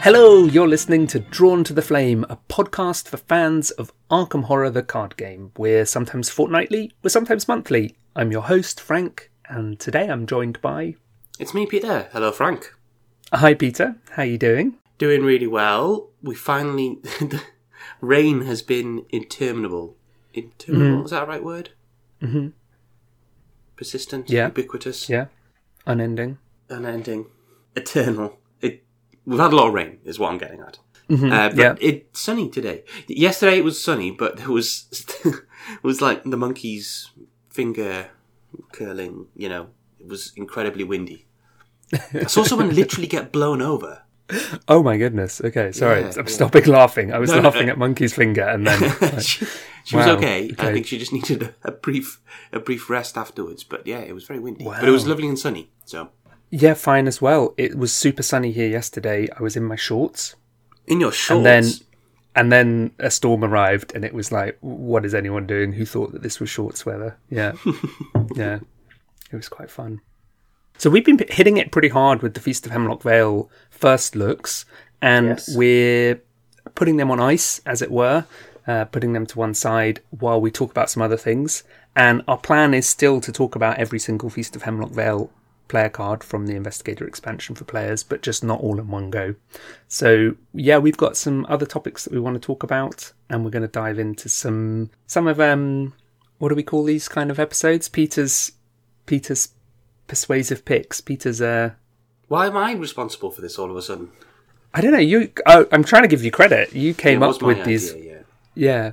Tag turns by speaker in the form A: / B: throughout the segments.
A: Hello, you're listening to Drawn to the Flame, a podcast for fans of Arkham Horror the card game. We're sometimes fortnightly, we're sometimes monthly. I'm your host, Frank, and today I'm joined by...
B: It's me, Peter. Hello, Frank.
A: Hi, Peter. How you doing?
B: Doing really well. We finally... the rain has been interminable. Interminable? Is that a right word?
A: Mm-hmm.
B: Persistent?
A: Yeah.
B: Ubiquitous?
A: Yeah. Unending.
B: Eternal. We've had a lot of rain, is what I'm getting at. But it's sunny today. Yesterday it was sunny, but there was it was like the monkey's finger curling, you know. It was incredibly windy. I saw someone literally get blown over.
A: Oh my goodness. Okay, sorry.
B: Yeah,
A: I'm stopping laughing. I was laughing at Monkey's finger and then... Like,
B: she was okay. I think she just needed a brief rest afterwards. But yeah, it was very windy.
A: Wow.
B: But it was lovely and sunny, so...
A: Yeah, fine as well. It was super sunny here yesterday. I was in my shorts.
B: In your shorts?
A: And then a storm arrived and it was like, what is anyone doing? Who thought that this was shorts weather? Yeah. Yeah. It was quite fun. So we've been hitting it pretty hard with the Feast of Hemlock Vale first looks, and we're putting them on ice, as it were, putting them to one side while we talk about some other things. And our plan is still to talk about every single Feast of Hemlock Vale player card from the Investigator expansion for players, but just not all in one go. So yeah, we've got some other topics that we want to talk about, and we're going to dive into some of what do we call these kind of episodes? Peter's persuasive picks. Peter's
B: Why am I responsible for this all of a sudden?
A: I don't know. I'm trying to give you credit. You came up with these. Yeah.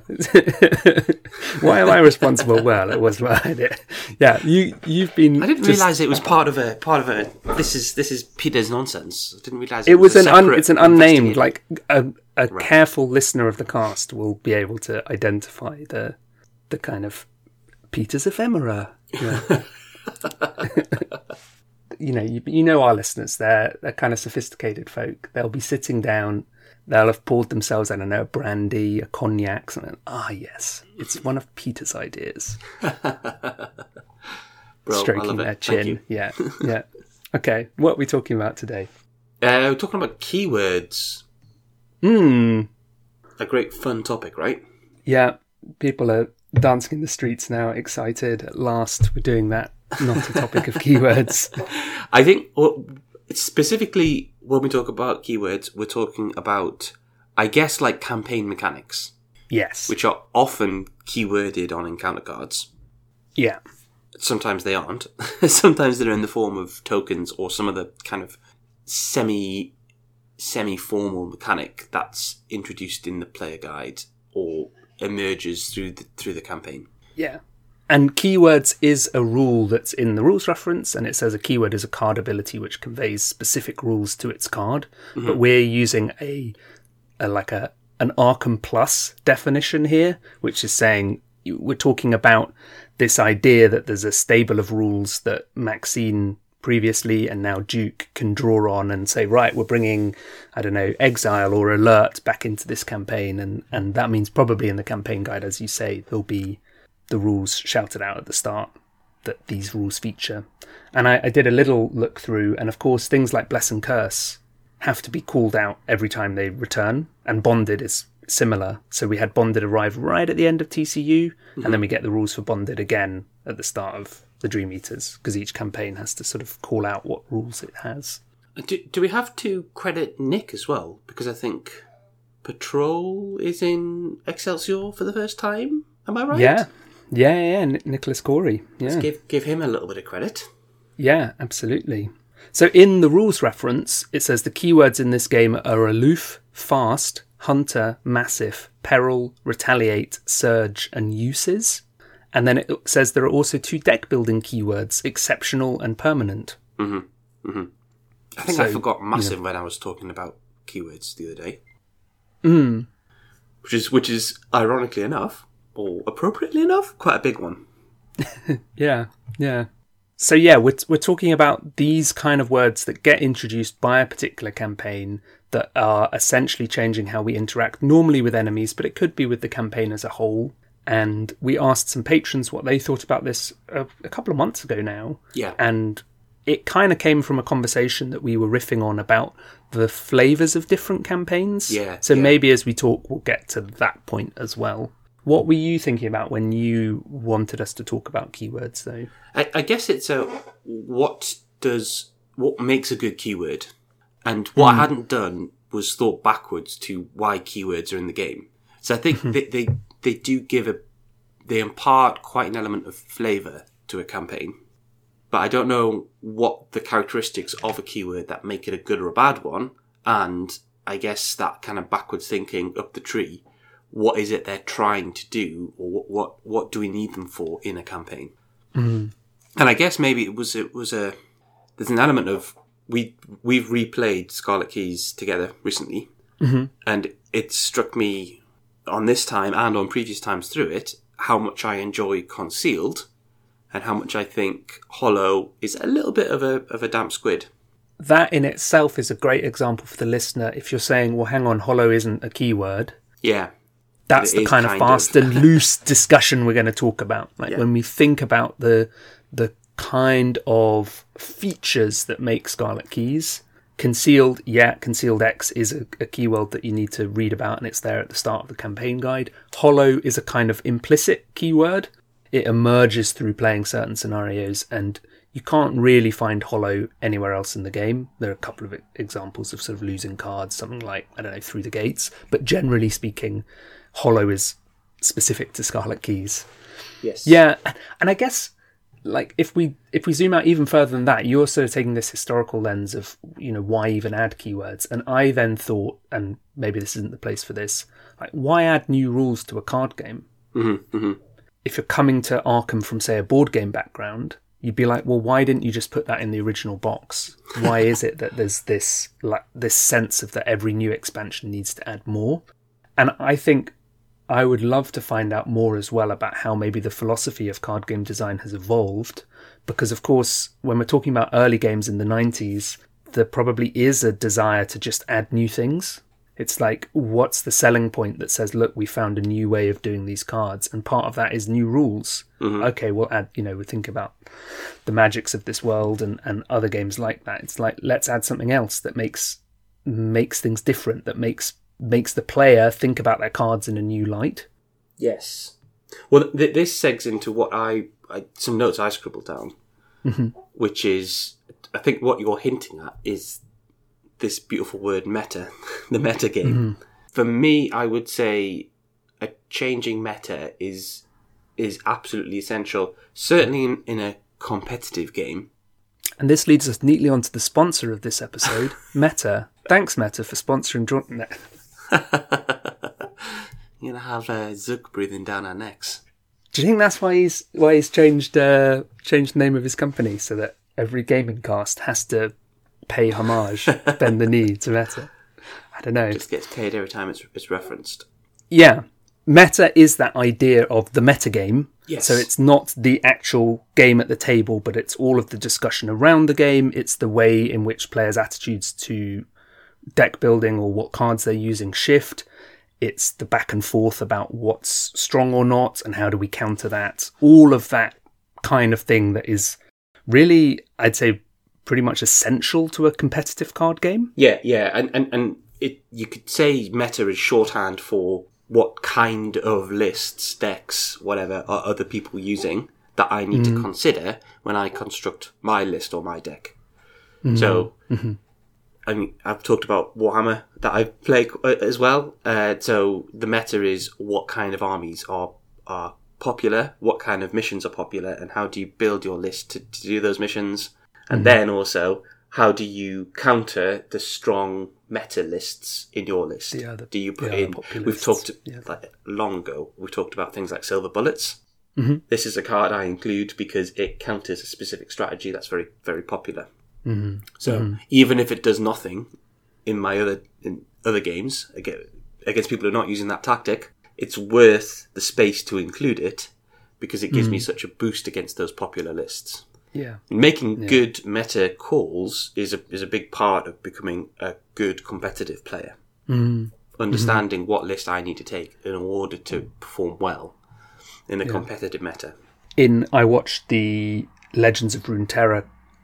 A: Why am I responsible? Well, it was my idea. Yeah, you've been.
B: I didn't realise it was part of a. This is Peter's nonsense. I didn't realise
A: it was it's an unnamed. Like a careful listener of the cast will be able to identify the kind of Peter's ephemera. Yeah. You know our listeners. They're kind of sophisticated folk. They'll be sitting down. They'll have poured themselves, I don't know, a brandy, a cognac, something. Yes, it's one of Peter's ideas. Stroking their chin. Yeah, yeah. Okay, what are we talking about today?
B: We're talking about keywords. A great fun topic, right? Yeah,
A: people are dancing in the streets now, excited. At last, we're doing that. Not a topic of keywords.
B: I think specifically when we talk about keywords, we're talking about, I guess, like campaign mechanics.
A: Yes.
B: Which are often keyworded on encounter cards.
A: Yeah.
B: Sometimes they aren't. Sometimes they're in the form of tokens or some other kind of semi-formal mechanic that's introduced in the player guide or emerges through the campaign.
A: Yeah. And keywords is a rule that's in the rules reference, and it says a keyword is a card ability which conveys specific rules to its card. Mm-hmm. But we're using an Arkham Plus definition here, which is saying we're talking about this idea that there's a stable of rules that Maxine previously and now Duke can draw on and say, right, we're bringing, I don't know, Exile or Alert back into this campaign, and that means probably in the campaign guide, as you say, there'll be the rules shouted out at the start that these rules feature. And I did a little look through, and of course things like Bless and Curse have to be called out every time they return, and Bonded is similar. So we had Bonded arrive right at the end of TCU, and then we get the rules for Bonded again at the start of the Dream Eaters, because each campaign has to sort of call out what rules it has.
B: Do we have to credit Nick as well? Because I think Patrol is in Excelsior for the first time. Am I right?
A: Yeah, Nicholas Corey. Yeah.
B: Let's give him a little bit of credit.
A: Yeah, absolutely. So in the rules reference, it says the keywords in this game are Aloof, Fast, Hunter, Massive, Peril, Retaliate, Surge, and Uses. And then it says there are also 2 deck building keywords, Exceptional and Permanent.
B: Mm-hmm. Mm-hmm. I think I forgot Massive when I was talking about keywords the other day. Which is ironically enough, or appropriately enough, quite a big one.
A: Yeah. So yeah, we're talking about these kind of words that get introduced by a particular campaign that are essentially changing how we interact, normally with enemies, but it could be with the campaign as a whole. And we asked some patrons what they thought about this a couple of months ago now.
B: Yeah.
A: And it kind of came from a conversation that we were riffing on about the flavours of different campaigns.
B: Yeah.
A: So maybe as we talk, we'll get to that point as well. What were you thinking about when you wanted us to talk about keywords, though?
B: I guess it's what makes a good keyword? And what I hadn't done was thought backwards to why keywords are in the game. So I think they do they impart quite an element of flavour to a campaign. But I don't know what the characteristics of a keyword that make it a good or a bad one. And I guess that kind of backwards thinking up the tree, what is it they're trying to do, or what do we need them for in a campaign? Mm. And I guess maybe there's an element of, we've replayed Scarlet Keys together recently, and it struck me on this time and on previous times through it, how much I enjoy Concealed, and how much I think Hollow is a little bit of a damp squid.
A: That in itself is a great example for the listener. If you're saying, well, hang on, Hollow isn't a keyword.
B: Yeah.
A: That's the kind of fast and loose discussion we're going to talk about. When we think about the kind of features that make Scarlet Keys, Concealed X is a keyword that you need to read about, and it's there at the start of the campaign guide. Hollow is a kind of implicit keyword. It emerges through playing certain scenarios, and you can't really find Hollow anywhere else in the game. There are a couple of examples of sort of losing cards, something like, I don't know, Through the Gates, but generally speaking, Hollow is specific to Scarlet Keys.
B: Yes.
A: Yeah, and I guess, like, if we zoom out even further than that, you're sort of taking this historical lens of, why even add keywords? And I then thought, and maybe this isn't the place for this, like, why add new rules to a card game?
B: Mm-hmm, mm-hmm.
A: If you're coming to Arkham from, say, a board game background, you'd be like, well, why didn't you just put that in the original box? Why is it that there's this sense of that every new expansion needs to add more? And I think I would love to find out more as well about how maybe the philosophy of card game design has evolved. Because, of course, when we're talking about early games in the 90s, there probably is a desire to just add new things. It's like, what's the selling point that says, look, we found a new way of doing these cards, and part of that is new rules. Mm-hmm. Okay, we'll add, we think about the Magics of this world and other games like that. It's like, let's add something else that makes things different, that makes the player think about their cards in a new light.
B: Yes. Well, this segs into what some notes I scribbled down, which is, I think what you're hinting at is this beautiful word meta, the meta game. Mm-hmm. For me, I would say a changing meta is absolutely essential, certainly in a competitive game.
A: And this leads us neatly onto the sponsor of this episode, Meta. Thanks, Meta, for sponsoring Jauntnet.
B: You're going to have Zug breathing down our necks.
A: Do you think that's why he's changed the name of his company, so that every gaming cast has to pay homage, bend the knee to Meta? I don't know.
B: It just gets paid every time it's referenced.
A: Yeah. Meta is that idea of the metagame.
B: Yes.
A: So it's not the actual game at the table, but it's all of the discussion around the game. It's the way in which players' attitudes to deck building or what cards they're using shift. It's the back and forth about what's strong or not and how do we counter that. All of that kind of thing that is really, I'd say, pretty much essential to a competitive card game.
B: Yeah, and you could say meta is shorthand for what kind of lists, decks, whatever, are other people using that I need to consider when I construct my list or my deck. Mm-hmm. So, I mean, I've talked about Warhammer that I play as well. So the meta is what kind of armies are popular, what kind of missions are popular, and how do you build your list to do those missions. And then also, how do you counter the strong meta lists in your list? Do you put in... We've talked long ago. We've talked about things like Silver Bullets. Mm-hmm. This is a card I include because it counters a specific strategy that's very, very popular. Mm-hmm. So even if it does nothing in my other games against people who are not using that tactic, it's worth the space to include it because it gives me such a boost against those popular lists.
A: Yeah,
B: making good meta calls is a big part of becoming a good competitive player. Understanding what list I need to take in order to perform well in a competitive meta.
A: I watched the Legends of Runeterra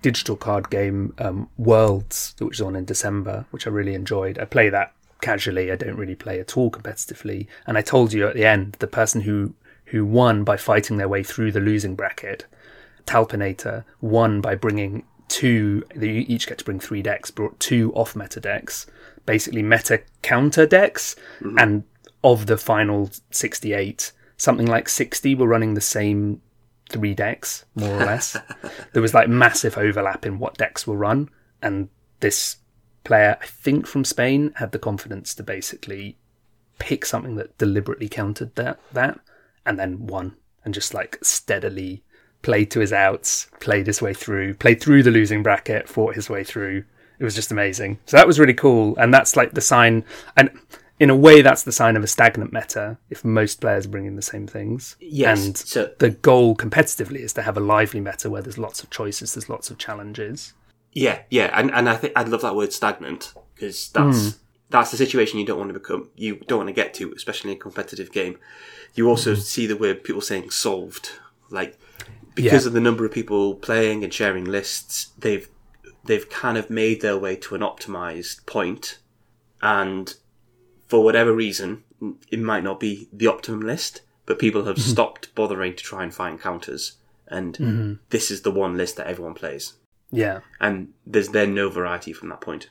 A: digital card game, Worlds, which is on in December, which I really enjoyed. I play that casually. I don't really play at all competitively. And I told you at the end, the person who won by fighting their way through the losing bracket, Talpinator, won by bringing they each get to bring 3 decks, brought 2 off-meta decks, basically meta counter decks, and of the final 68, something like 60 were running the same 3 decks, more or less. There was like massive overlap in what decks were run, and this player, I think from Spain, had the confidence to basically pick something that deliberately countered that and then won, and just like steadily played to his outs, played through the losing bracket, fought his way through. It was just amazing. So that was really cool. And that's like the sign, and in a way that's the sign of a stagnant meta if most players are bringing the same things.
B: Yes.
A: And so the goal competitively is to have a lively meta where there's lots of choices, there's lots of challenges.
B: Yeah. And I think I'd love that word stagnant, because that's the situation you don't want to get to, especially in a competitive game. You also see the word people saying solved, like, because of the number of people playing and sharing lists, they've kind of made their way to an optimized point, and for whatever reason, it might not be the optimum list, but people have stopped bothering to try and find counters, and this is the one list that everyone plays.
A: Yeah.
B: And there's then no variety from that point.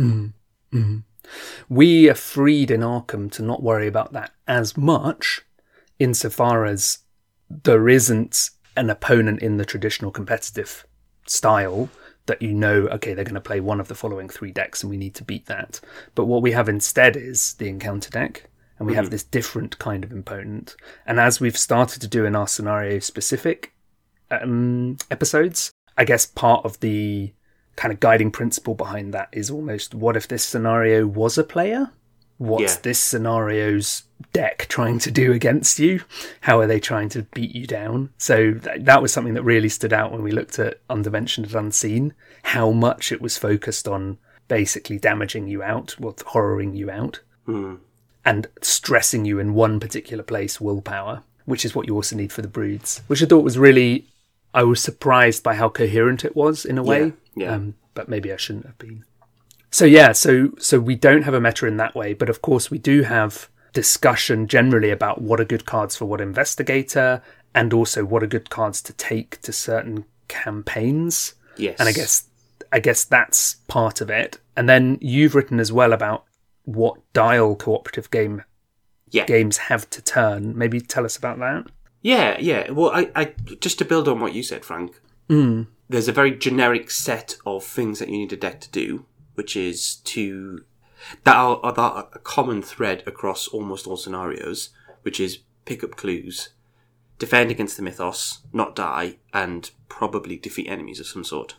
A: We are freed in Arkham to not worry about that as much, insofar as there isn't an opponent in the traditional competitive style that okay, they're going to play one of the following 3 decks and we need to beat that. But what we have instead is the encounter deck, and we have this different kind of opponent. And as we've started to do in our scenario-specific episodes, I guess part of the kind of guiding principle behind that is almost, what if this scenario was a player? What's this scenario's deck trying to do against you? How are they trying to beat you down? So that was something that really stood out when we looked at Undimensioned and Unseen, how much it was focused on basically damaging you out, horroring you out, and stressing you in one particular place, willpower, which is what you also need for the broods, which I thought was really, I was surprised by how coherent it was in a way, but maybe I shouldn't have been. So so we don't have a meta in that way, but of course we do have discussion generally about what are good cards for what investigator, and also what are good cards to take to certain campaigns.
B: Yes.
A: And I guess that's part of it. And then you've written as well about what dial cooperative games have to turn. Maybe tell us about that.
B: Yeah. Well, I just to build on what you said, Frank, there's a very generic set of things that you need a deck to do, which is that are a common thread across almost all scenarios, which is pick up clues, defend against the mythos, not die, and probably defeat enemies of some sort.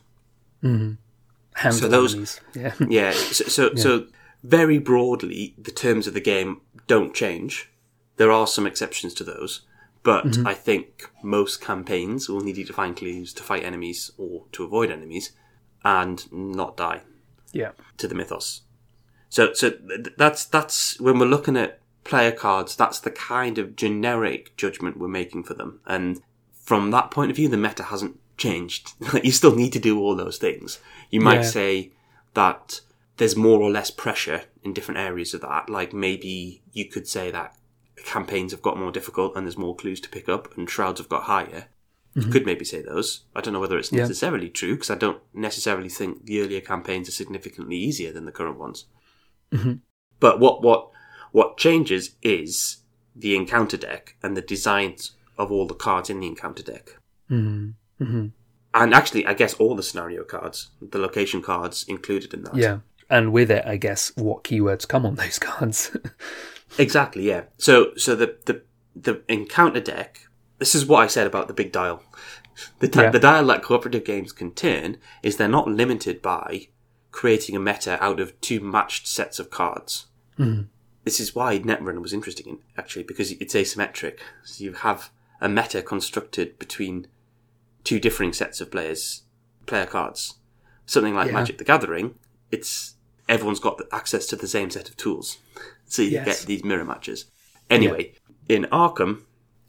A: So those enemies.
B: So very broadly, the terms of the game don't change. There are some exceptions to those, but I think most campaigns will need you to find clues to fight enemies or to avoid enemies and not die.
A: Yeah,
B: to the mythos. So that's when we're looking at player cards, that's the kind of generic judgment we're making for them. And from that point of view, the meta hasn't changed. You still need to do all those things. You might say that there's more or less pressure in different areas of that. Like maybe you could say that campaigns have got more difficult and there's more clues to pick up, and shrouds have got higher. You could maybe say those. I don't know whether it's necessarily true, because I don't necessarily think the earlier campaigns are significantly easier than the current ones. But what changes is the encounter deck and the designs of all the cards in the encounter deck. And actually, I guess all the scenario cards, the location cards included in that.
A: Yeah, and with it, I guess, what keywords come on those cards.
B: Exactly, yeah. So the encounter deck, this is what I said about the big dial. The dial that cooperative games can turn is they're not limited by creating a meta out of 2 matched sets of cards. This is why Netrunner was interesting, actually, because it's asymmetric. So you have a meta constructed between 2 differing sets of player cards. Something like Magic the Gathering, everyone's got access to the same set of tools. So you get these mirror matches. Anyway, in Arkham,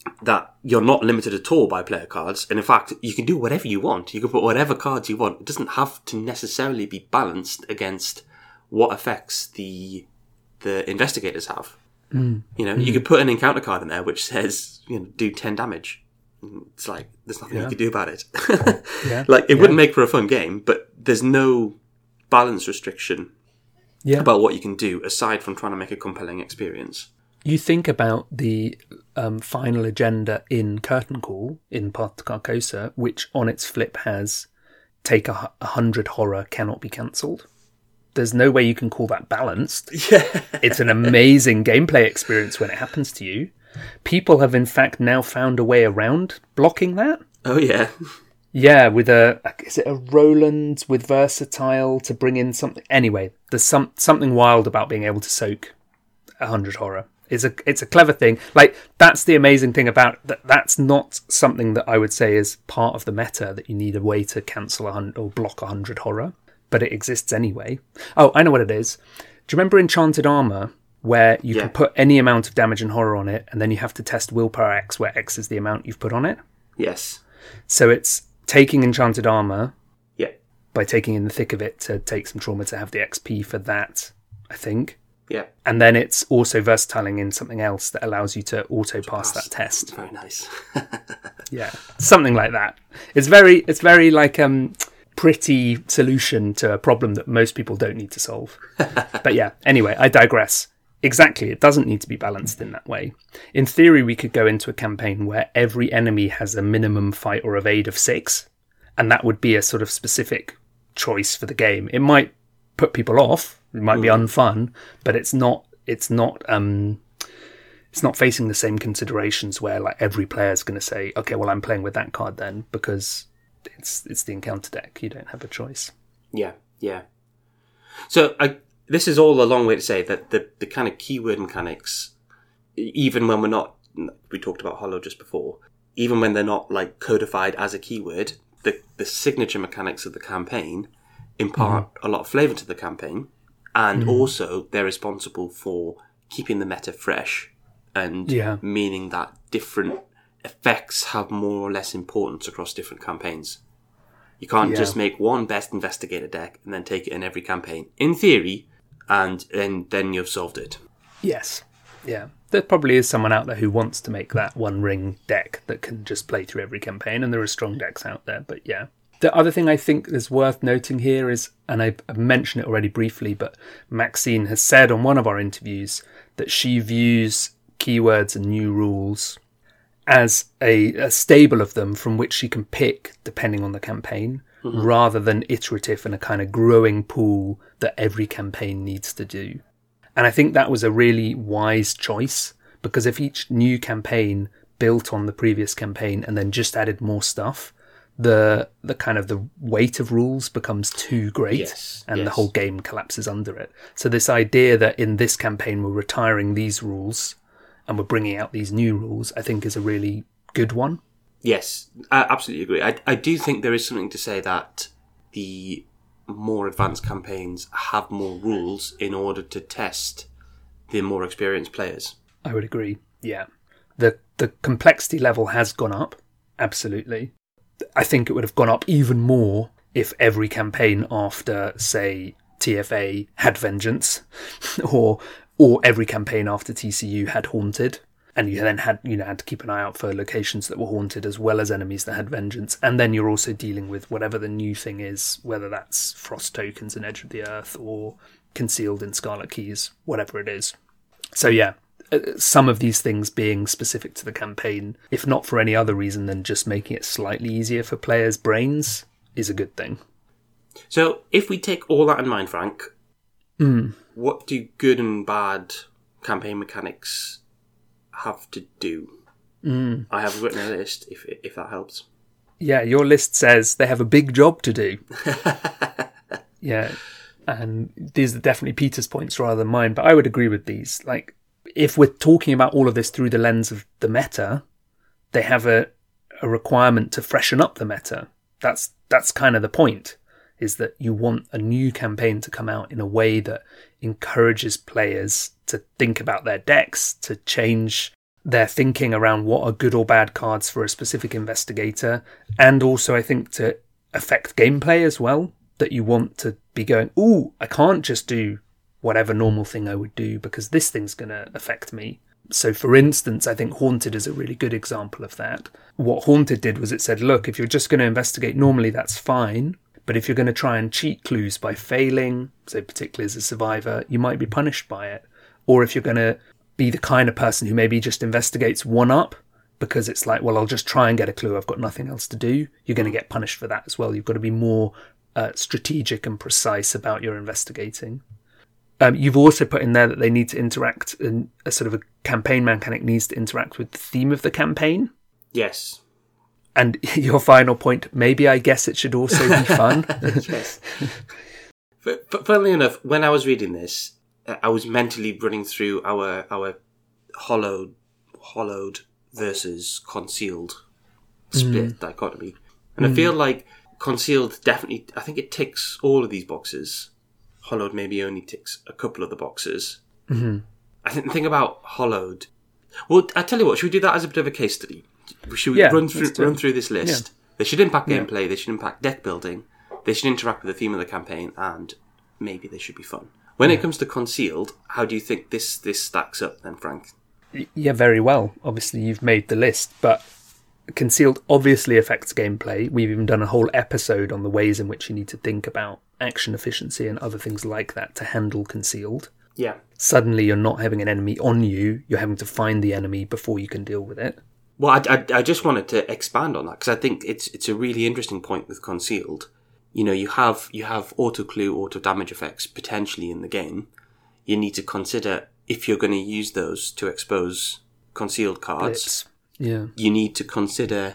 B: that you're not limited at all by player cards, and in fact, you can do whatever you want. You can put whatever cards you want. It doesn't have to necessarily be balanced against what effects the investigators have. You could put an encounter card in there which says, do 10 damage. It's like, there's nothing you can do about it. It wouldn't make for a fun game, but there's no balance restriction about what you can do aside from trying to make a compelling experience.
A: You think about the final agenda in Curtain Call, in Path to Carcosa, which on its flip has take 100 horror cannot be cancelled. There's no way you can call that balanced. Yeah. It's an amazing gameplay experience when it happens to you. People have in fact now found a way around blocking that.
B: Oh yeah.
A: Yeah, with is it a Roland with Versatile to bring in something? Anyway, there's something wild about being able to soak 100 horror. It's a clever thing. Like, that's the amazing thing about that. That's not something that I would say is part of the meta, that you need a way to cancel 100 or block 100 horror, but it exists anyway. Oh, I know what it is. Do you remember Enchanted Armor, where you can put any amount of damage and horror on it, and then you have to test Willpower X, where X is the amount you've put on it?
B: Yes.
A: So it's taking Enchanted Armor by taking in the thick of it to take some trauma to have the XP for that, I think.
B: Yeah.
A: And then it's also versatiling in something else that allows you to auto-pass that test.
B: Very nice.
A: Yeah, something like that. It's very like pretty solution to a problem that most people don't need to solve. But yeah, anyway, I digress. Exactly, it doesn't need to be balanced in that way. In theory, we could go into a campaign where every enemy has a minimum fight or evade of 6, and that would be a sort of specific choice for the game. It might put people off, it might be unfun, but it's not facing the same considerations where like every player is going to say, okay, well, I'm playing with that card then, because it's the encounter deck. You don't have a choice.
B: Yeah. So this is all a long way to say that the kind of keyword mechanics, even when we talked about Hollow just before, even when they're not like codified as a keyword, the signature mechanics of the campaign impart a lot of flavour to the campaign, and also they're responsible for keeping the meta fresh, and meaning that different effects have more or less importance across different campaigns. You can't just make one best investigator deck and then take it in every campaign, in theory, and then you've solved it.
A: Yes. Yeah. There probably is someone out there who wants to make that one ring deck that can just play through every campaign, and there are strong decks out there, but yeah. The other thing I think is worth noting here is, and I've mentioned it already briefly, but Maxine has said on one of our interviews that she views keywords and new rules as a stable of them from which she can pick depending on the campaign, rather than iterative and a kind of growing pool that every campaign needs to do. And I think that was a really wise choice, because if each new campaign built on the previous campaign and then just added more stuff, the kind of the weight of rules becomes too great, and the whole game collapses under it. So this idea that in this campaign we're retiring these rules and we're bringing out these new rules, I think is a really good one.
B: Yes, I absolutely agree. I do think there is something to say that the more advanced campaigns have more rules in order to test the more experienced players.
A: I would agree, yeah. The complexity level has gone up, absolutely. I think it would have gone up even more if every campaign after, say, TFA had Vengeance, or every campaign after TCU had Haunted, and you then had to keep an eye out for locations that were haunted as well as enemies that had Vengeance, and then you're also dealing with whatever the new thing is, whether that's Frost Tokens in Edge of the Earth or Concealed in Scarlet Keys, whatever it is. So yeah, some of these things being specific to the campaign, if not for any other reason than just making it slightly easier for players' brains, is a good thing.
B: So if we take all that in mind, Frank, what do good and bad campaign mechanics have to do? I have written a list, if that helps.
A: Yeah, your list says they have a big job to do. Yeah, and these are definitely Peter's points rather than mine, but I would agree with these. Like, if we're talking about all of this through the lens of the meta, they have a requirement to freshen up the meta. That's kind of the point, is that you want a new campaign to come out in a way that encourages players to think about their decks, to change their thinking around what are good or bad cards for a specific investigator, and also I think to affect gameplay as well, that you want to be going, ooh, I can't just do whatever normal thing I would do because this thing's going to affect me. So for instance, I think Haunted is a really good example of that. What Haunted did was it said, look, if you're just going to investigate normally, that's fine. But if you're going to try and cheat clues by failing, so particularly as a survivor, you might be punished by it. Or if you're going to be the kind of person who maybe just investigates one up because it's like, well, I'll just try and get a clue, I've got nothing else to do, you're going to get punished for that as well. You've got to be more strategic and precise about your investigating. You've also put in there that they need to interact, and a sort of a campaign mechanic needs to interact with the theme of the campaign.
B: Yes.
A: And your final point, maybe I guess it should also be fun.
B: Yes. Funnily enough, when I was reading this, I was mentally running through our hollowed versus concealed split dichotomy. And I feel like concealed definitely, I think it ticks all of these boxes. Hollowed maybe only ticks a couple of the boxes. Mm-hmm. I think the thing about Hollowed... Well, I tell you what, should we do that as a bit of a case study? Should we run through this list? Yeah. They should impact gameplay, they should impact deck building, they should interact with the theme of the campaign, and maybe they should be fun. When it comes to Concealed, how do you think this stacks up then, Frank?
A: Yeah, very well. Obviously, you've made the list, but Concealed obviously affects gameplay. We've even done a whole episode on the ways in which you need to think about action efficiency and other things like that to handle Concealed.
B: Yeah.
A: Suddenly you're not having an enemy on you, you're having to find the enemy before you can deal with it.
B: Well, I just wanted to expand on that because I think it's a really interesting point with Concealed. You know, you have auto clue, auto damage effects potentially in the game. You need to consider if you're going to use those to expose concealed cards.
A: Blips. Yeah. You
B: need to consider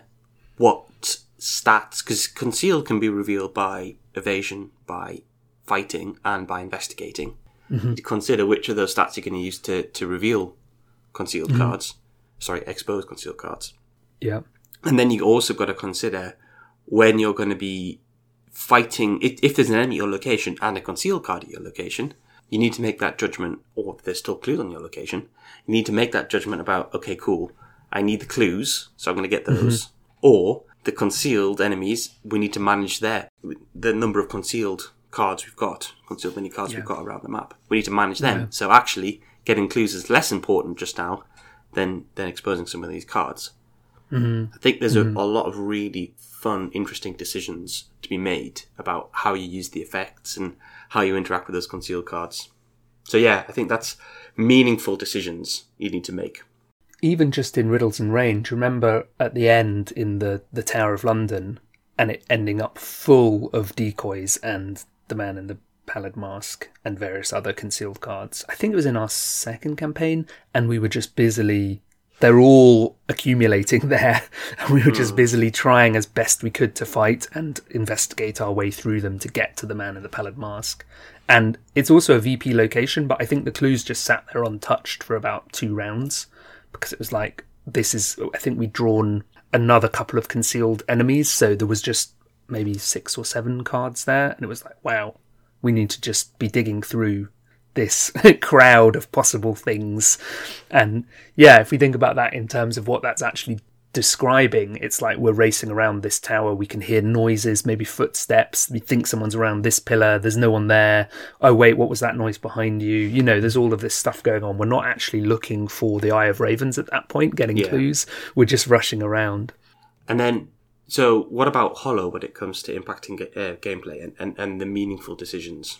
B: what stats, because concealed can be revealed by evasion, by fighting, and by investigating. Mm-hmm. To consider which of those stats you're going to use to reveal concealed cards. Sorry, expose concealed cards.
A: Yeah.
B: And then you also got to consider when you're going to be fighting, if there's an enemy at your location and a concealed card at your location, you need to make that judgment, or if there's still clues on your location, you need to make that judgment about, okay, cool, I need the clues, so I'm going to get those. Or the concealed enemies, we need to manage the number of concealed cards we've got, concealed mini cards we've got around the map. We need to manage them. Yeah. So actually, getting clues is less important just now than exposing some of these cards. Mm-hmm. I think there's a lot of really fun, interesting decisions to be made about how you use the effects and how you interact with those concealed cards. So yeah, I think that's meaningful decisions you need to make.
A: Even just in Riddles and Range, remember at the end in the Tower of London, and it ending up full of decoys and the man in the pallid mask and various other concealed cards. I think it was in our second campaign, and we were just busily... They're all accumulating there, and we were just busily trying as best we could to fight and investigate our way through them to get to the man in the pallid mask. And it's also a VP location, but I think the clues just sat there untouched for about 2 rounds, because it was like, I think we'd drawn another couple of concealed enemies, so there was just maybe 6 or 7 cards there, and it was like, wow, we need to just be digging through this crowd of possible things. And yeah, if we think about that in terms of what that's actually describing, it's like we're racing around this tower, we can hear noises, maybe footsteps, we think someone's around this pillar, there's no one there, oh wait, what was that noise behind you? You know, there's all of this stuff going on. We're not actually looking for the Eye of Ravens at that point, getting clues, we're just rushing around. And
B: then, so what about Hollow when it comes to impacting gameplay and the meaningful decisions?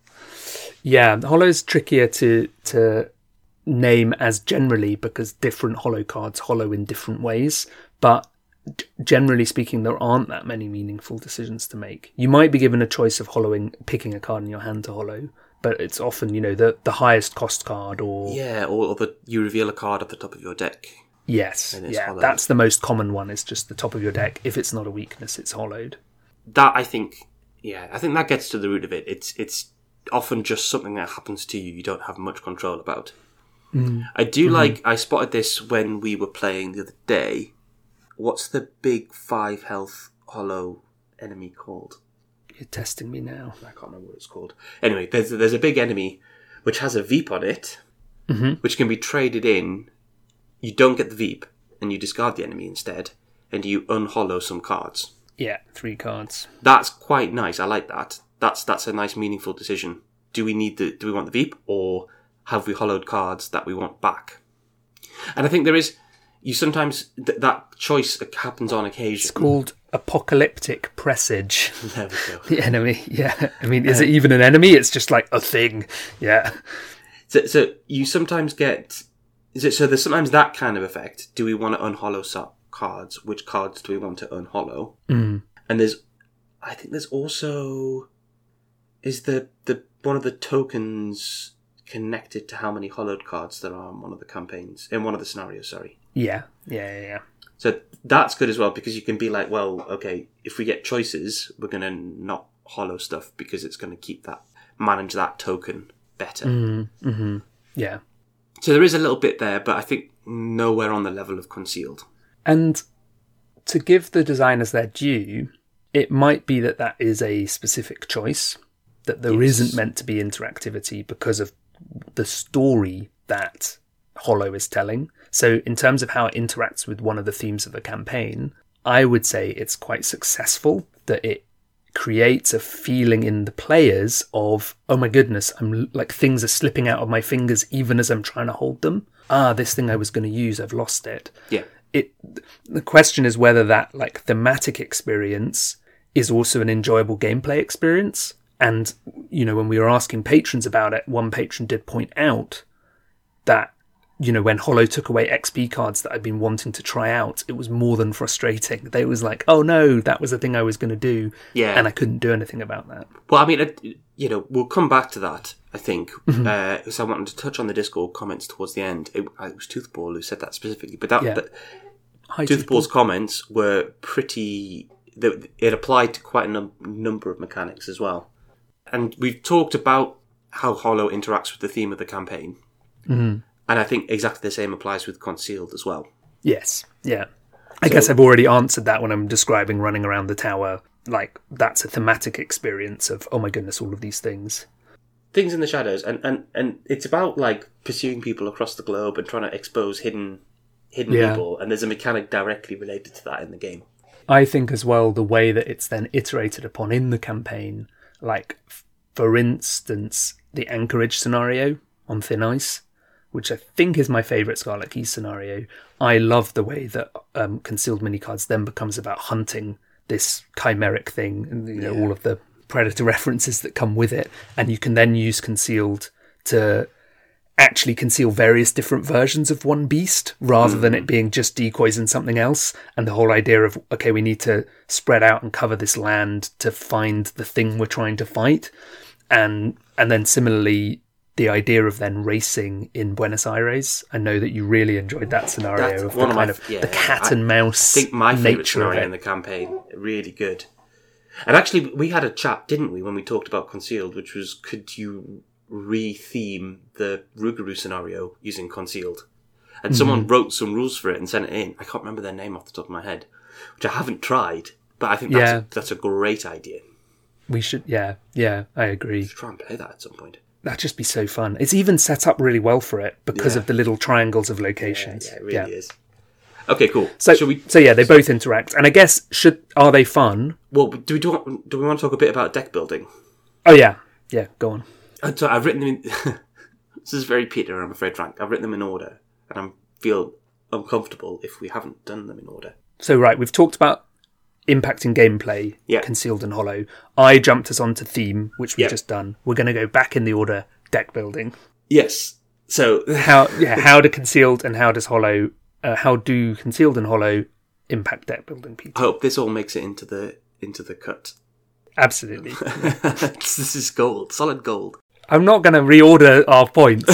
A: Yeah, Hollow's trickier to name as generally, because different Hollow cards hollow in different ways, but generally speaking, there aren't that many meaningful decisions to make. You might be given a choice of picking a card in your hand to hollow, but it's often, you know, the highest cost card, or...
B: Yeah, or you reveal a card at the top of your deck.
A: Yes, yeah, hollowed. That's the most common one, is just the top of your deck. If it's not a weakness, it's hollowed.
B: That, I think that gets to the root of it. It's often just something that happens to you you don't have much control about. I do I spotted this when we were playing the other day. What's the big 5 health hollow enemy called?
A: You're testing me now.
B: I can't remember what it's called. Anyway, there's a big enemy which has a Veep on it, which can be traded in you don't get the Veep, and you discard the enemy instead, and you unhollow some cards.
A: Yeah, 3 cards.
B: That's quite nice. I like that. That's a nice, meaningful decision. Do we want the Veep, or have we hollowed cards that we want back? And I think there is. You sometimes that choice happens on occasion. It's
A: called apocalyptic presage.
B: There we go.
A: The enemy. Yeah. I mean, is it even an enemy? It's just like a thing. Yeah.
B: So you sometimes get. So there's sometimes that kind of effect. Do we want to unhollow cards? Which cards do we want to unhollow?
A: Mm.
B: And I think there's also, is the one of the tokens connected to how many hollowed cards there are in one of the campaigns, in one of the scenarios, sorry.
A: Yeah.
B: So that's good as well, because you can be like, well, okay, if we get choices, we're going to not hollow stuff because it's going to manage that token better.
A: Mm-hmm. Yeah.
B: So there is a little bit there, but I think nowhere on the level of Concealed.
A: And to give the designers their due, it might be that is a specific choice, that there isn't meant to be interactivity because of the story that Hollow is telling. So in terms of how it interacts with one of the themes of the campaign, I would say it's quite successful, that it creates a feeling in the players of, oh my goodness, I'm like, things are slipping out of my fingers even as I'm trying to hold them. This thing I was going to use, I've lost it.
B: Yeah.
A: The question is whether that like thematic experience is also an enjoyable gameplay experience. And, when we were asking patrons about it, one patron did point out that, when Hollow took away XP cards that I'd been wanting to try out, it was more than frustrating. They was like, oh no, that was the thing I was going to do.
B: Yeah.
A: And I couldn't do anything about that.
B: Well, I mean, we'll come back to that, I think, because I wanted to touch on the Discord comments towards the end. It was Toothball who said that specifically, but Toothball's comments were pretty. It applied to quite a number of mechanics as well, and we've talked about how Hollow interacts with the theme of the campaign, and I think exactly the same applies with Concealed as well.
A: Yes, yeah. I guess I've already answered that when I'm describing running around the tower. Like, that's a thematic experience of, oh my goodness, all of these things.
B: Things in the shadows, and it's about like pursuing people across the globe and trying to expose hidden people, and there's a mechanic directly related to that in the game.
A: I think as well the way that it's then iterated upon in the campaign, like for instance the anchorage scenario on Thin Ice, which I think is my favourite Scarlet Keys scenario. I love the way that Concealed minicards then becomes about hunting this chimeric thing, and all of the Predator references that come with it, and you can then use Concealed to actually conceal various different versions of one beast rather than it being just decoys and something else. And the whole idea of, okay, we need to spread out and cover this land to find the thing we're trying to fight. And then similarly, the idea of then racing in Buenos Aires. I know that you really enjoyed that scenario of the cat and mouse.
B: I think my favourite scenario in the campaign. Really good. And actually, we had a chat, didn't we, when we talked about Concealed, which was, could you re-theme the Rougarou scenario using Concealed? And someone wrote some rules for it and sent it in. I can't remember their name off the top of my head, which I haven't tried, but I think that's a great idea.
A: We should, yeah, I agree.
B: We should try and play that at some point.
A: That'd just be so fun. It's even set up really well for it because of the little triangles of locations.
B: Yeah, it really is. Okay, cool.
A: So they both interact, and I guess are they fun?
B: Well, do we want to talk a bit about deck building?
A: Oh yeah, go on.
B: So I've written them in. This is very Peter, I'm afraid, Frank. I've written them in order, and I feel uncomfortable if we haven't done them in order.
A: So right, we've talked about impacting gameplay, Concealed and Hollow. I jumped us onto theme, which we've just done. We're going to go back in the order deck building.
B: Yes. So
A: how do Concealed and how does Hollow? How do Concealed and Hollow impact deck building, Peter?
B: I hope this all makes it into the cut.
A: Absolutely.
B: This is gold, solid gold.
A: I'm not going to reorder our points.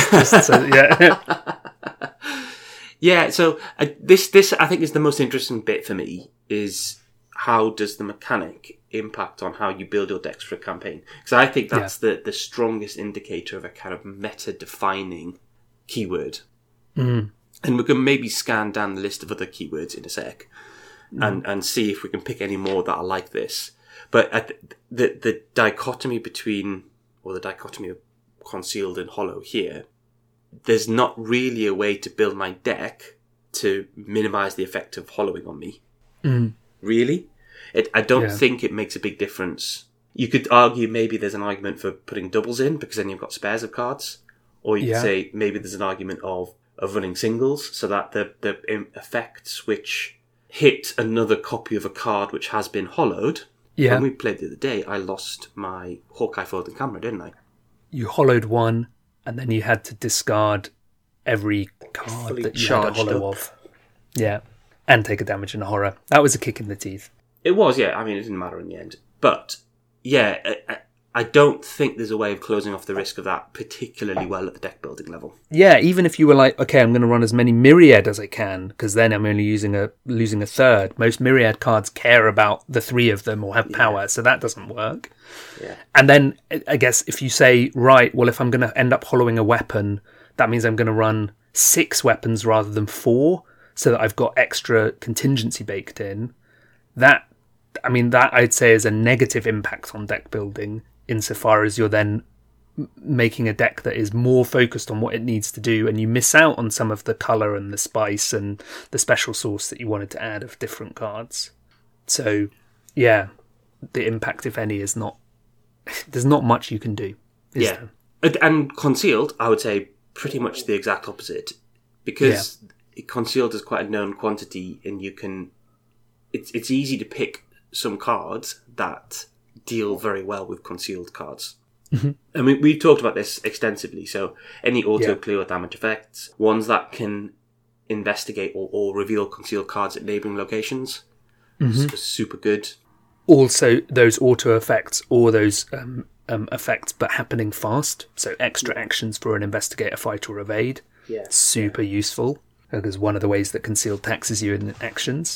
B: Yeah. So this I think is the most interesting bit for me. Is how does the mechanic impact on how you build your decks for a campaign? Because I think that's the strongest indicator of a kind of meta-defining keyword. And we can maybe scan down the list of other keywords in a sec and see if we can pick any more that are like this. But the dichotomy of Concealed and Hollow here, there's not really a way to build my deck to minimise the effect of hollowing on me. Really? I don't think it makes a big difference. You could argue maybe there's an argument for putting doubles in, because then you've got spares of cards. Or you could say maybe there's an argument of running singles, so that the effects which hit another copy of a card which has been hollowed. Yeah. When we played the other day, I lost my Hawkeye folding camera, didn't I?
A: You hollowed one, and then you had to discard every card that you had a hollow of. Yeah, and take a damage and a horror. That was a kick in the teeth.
B: It was, yeah. I mean, it didn't matter in the end. But, yeah, I don't think there's a way of closing off the risk of that particularly well at the deck building level.
A: Yeah, even if you were like, okay, I'm going to run as many Myriad as I can, because then I'm only losing a third. Most Myriad cards care about the three of them or have power, so that doesn't work. Yeah. And then, I guess, if you say, right, well, if I'm going to end up hollowing a weapon, that means I'm going to run 6 weapons rather than 4, so that I've got extra contingency baked in. That I'd say is a negative impact on deck building, insofar as you're then making a deck that is more focused on what it needs to do, and you miss out on some of the colour and the spice and the special sauce that you wanted to add of different cards. So, yeah, the impact, if any, is not... There's not much you can do, is there?
B: And Concealed, I would say pretty much the exact opposite, because Concealed is quite a known quantity, and you can... It's easy to pick some cards that deal very well with concealed cards. Mm-hmm. I mean, we've talked about this extensively. So any auto clue or damage effects, ones that can investigate or reveal concealed cards at neighbouring locations, super good.
A: Also, those auto effects or those effects but happening fast, so extra actions for an investigator, fight or evade, super useful, because one of the ways that concealed taxes you in actions,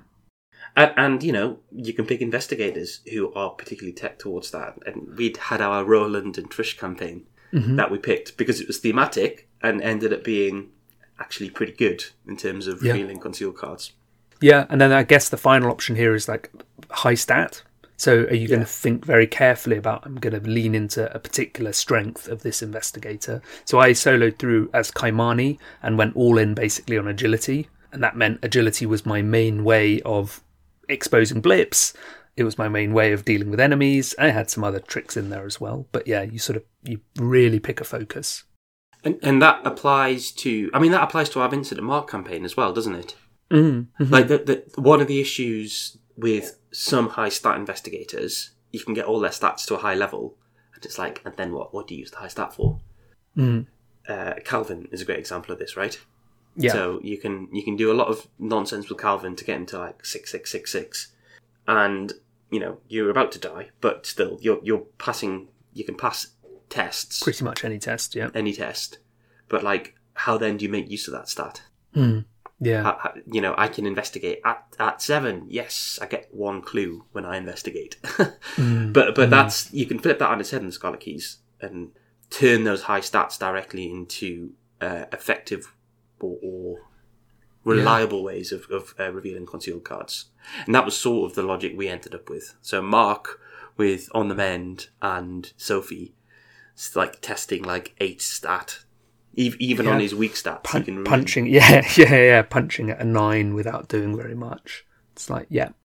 B: And, you know, you can pick investigators who are particularly tech towards that. And we'd had our Roland and Trish campaign that we picked because it was thematic and ended up being actually pretty good in terms of revealing concealed cards.
A: Yeah, and then I guess the final option here is like high stat. So are you going to think very carefully about, I'm going to lean into a particular strength of this investigator? So I soloed through as Kaimani and went all in basically on agility. And that meant agility was my main way of exposing blips. It was my main way of dealing with enemies. I had some other tricks in there as well. But yeah, you really pick a focus.
B: And that applies to our Vincent and Mark campaign as well, doesn't it?
A: Mm-hmm.
B: Like one of the issues with some high stat investigators, you can get all their stats to a high level, and it's like, and then what do you use the high stat for? Calvin is a great example of this, right? Yeah. So you can do a lot of nonsense with Calvin to get him to like 6, and you know you're about to die, but still you're passing. You can pass tests,
A: pretty much any test,
B: any test. But like, how then do you make use of that stat?
A: Yeah,
B: I can investigate at 7. Yes, I get 1 clue when I investigate. But that's, you can flip that on its head in the Scarlet Keys and turn those high stats directly into effective or reliable ways of revealing concealed cards. And that was sort of the logic we ended up with. So Mark with On the Mend and Sophie, it's like testing like 8 stat. Even on his weak stats, he can
A: punching, punching at a 9 without doing very much. It's like,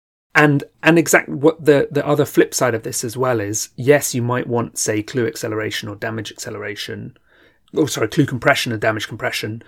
A: and exactly what the other flip side of this as well is, yes, you might want, say, clue acceleration or damage acceleration, clue compression and damage compression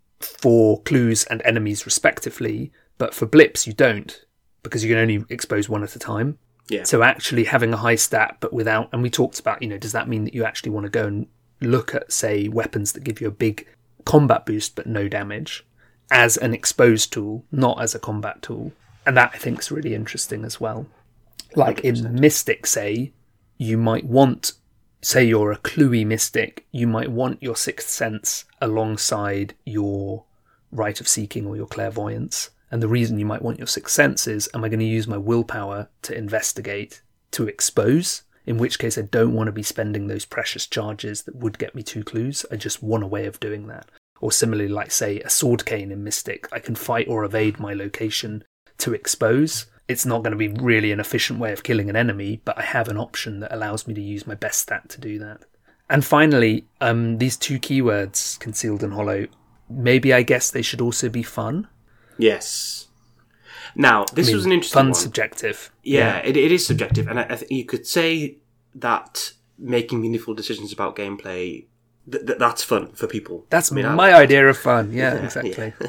A: for clues and enemies respectively, but for blips you don't, because you can only expose 1 at a time.
B: Yeah.
A: So actually having a high stat but without, and we talked about, does that mean that you actually want to go and look at, say, weapons that give you a big combat boost but no damage as an exposed tool, not as a combat tool? And that I think is really interesting as well. Like 100%. In Mystic, say, you might want, say you're a cluey Mystic, you might want your Sixth Sense alongside your Rite of Seeking or your Clairvoyance. And the reason you might want your Sixth Sense is, am I going to use my willpower to investigate, to expose? In which case I don't want to be spending those precious charges that would get me 2 clues. I just want a way of doing that. Or similarly, like, say, a Sword Cane in Mystic, I can fight or evade my location to expose. It's not going to be really an efficient way of killing an enemy, but I have an option that allows me to use my best stat to do that. And finally, these 2 keywords, Concealed and Hollow, maybe I guess they should also be fun.
B: Yes. Now, this was an interesting one.
A: Fun's subjective.
B: Yeah, it is subjective. And I think you could say that making meaningful decisions about gameplay, that's fun for people.
A: That's my idea of fun. Yeah, exactly.
B: Yeah.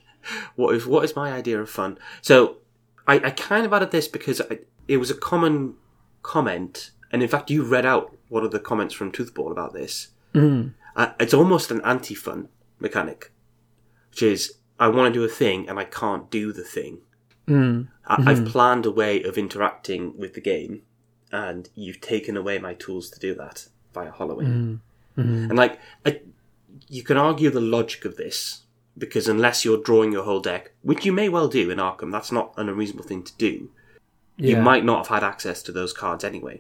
B: What is my idea of fun? So, I kind of added this because it was a common comment. And in fact, you read out one of the comments from Toothball about this. It's almost an anti-fun mechanic, which is, I want to do a thing and I can't do the thing. I've planned a way of interacting with the game, and you've taken away my tools to do that via hollowing. And like, you can argue the logic of this, because unless you're drawing your whole deck, which you may well do in Arkham, that's not an unreasonable thing to do. You might not have had access to those cards anyway.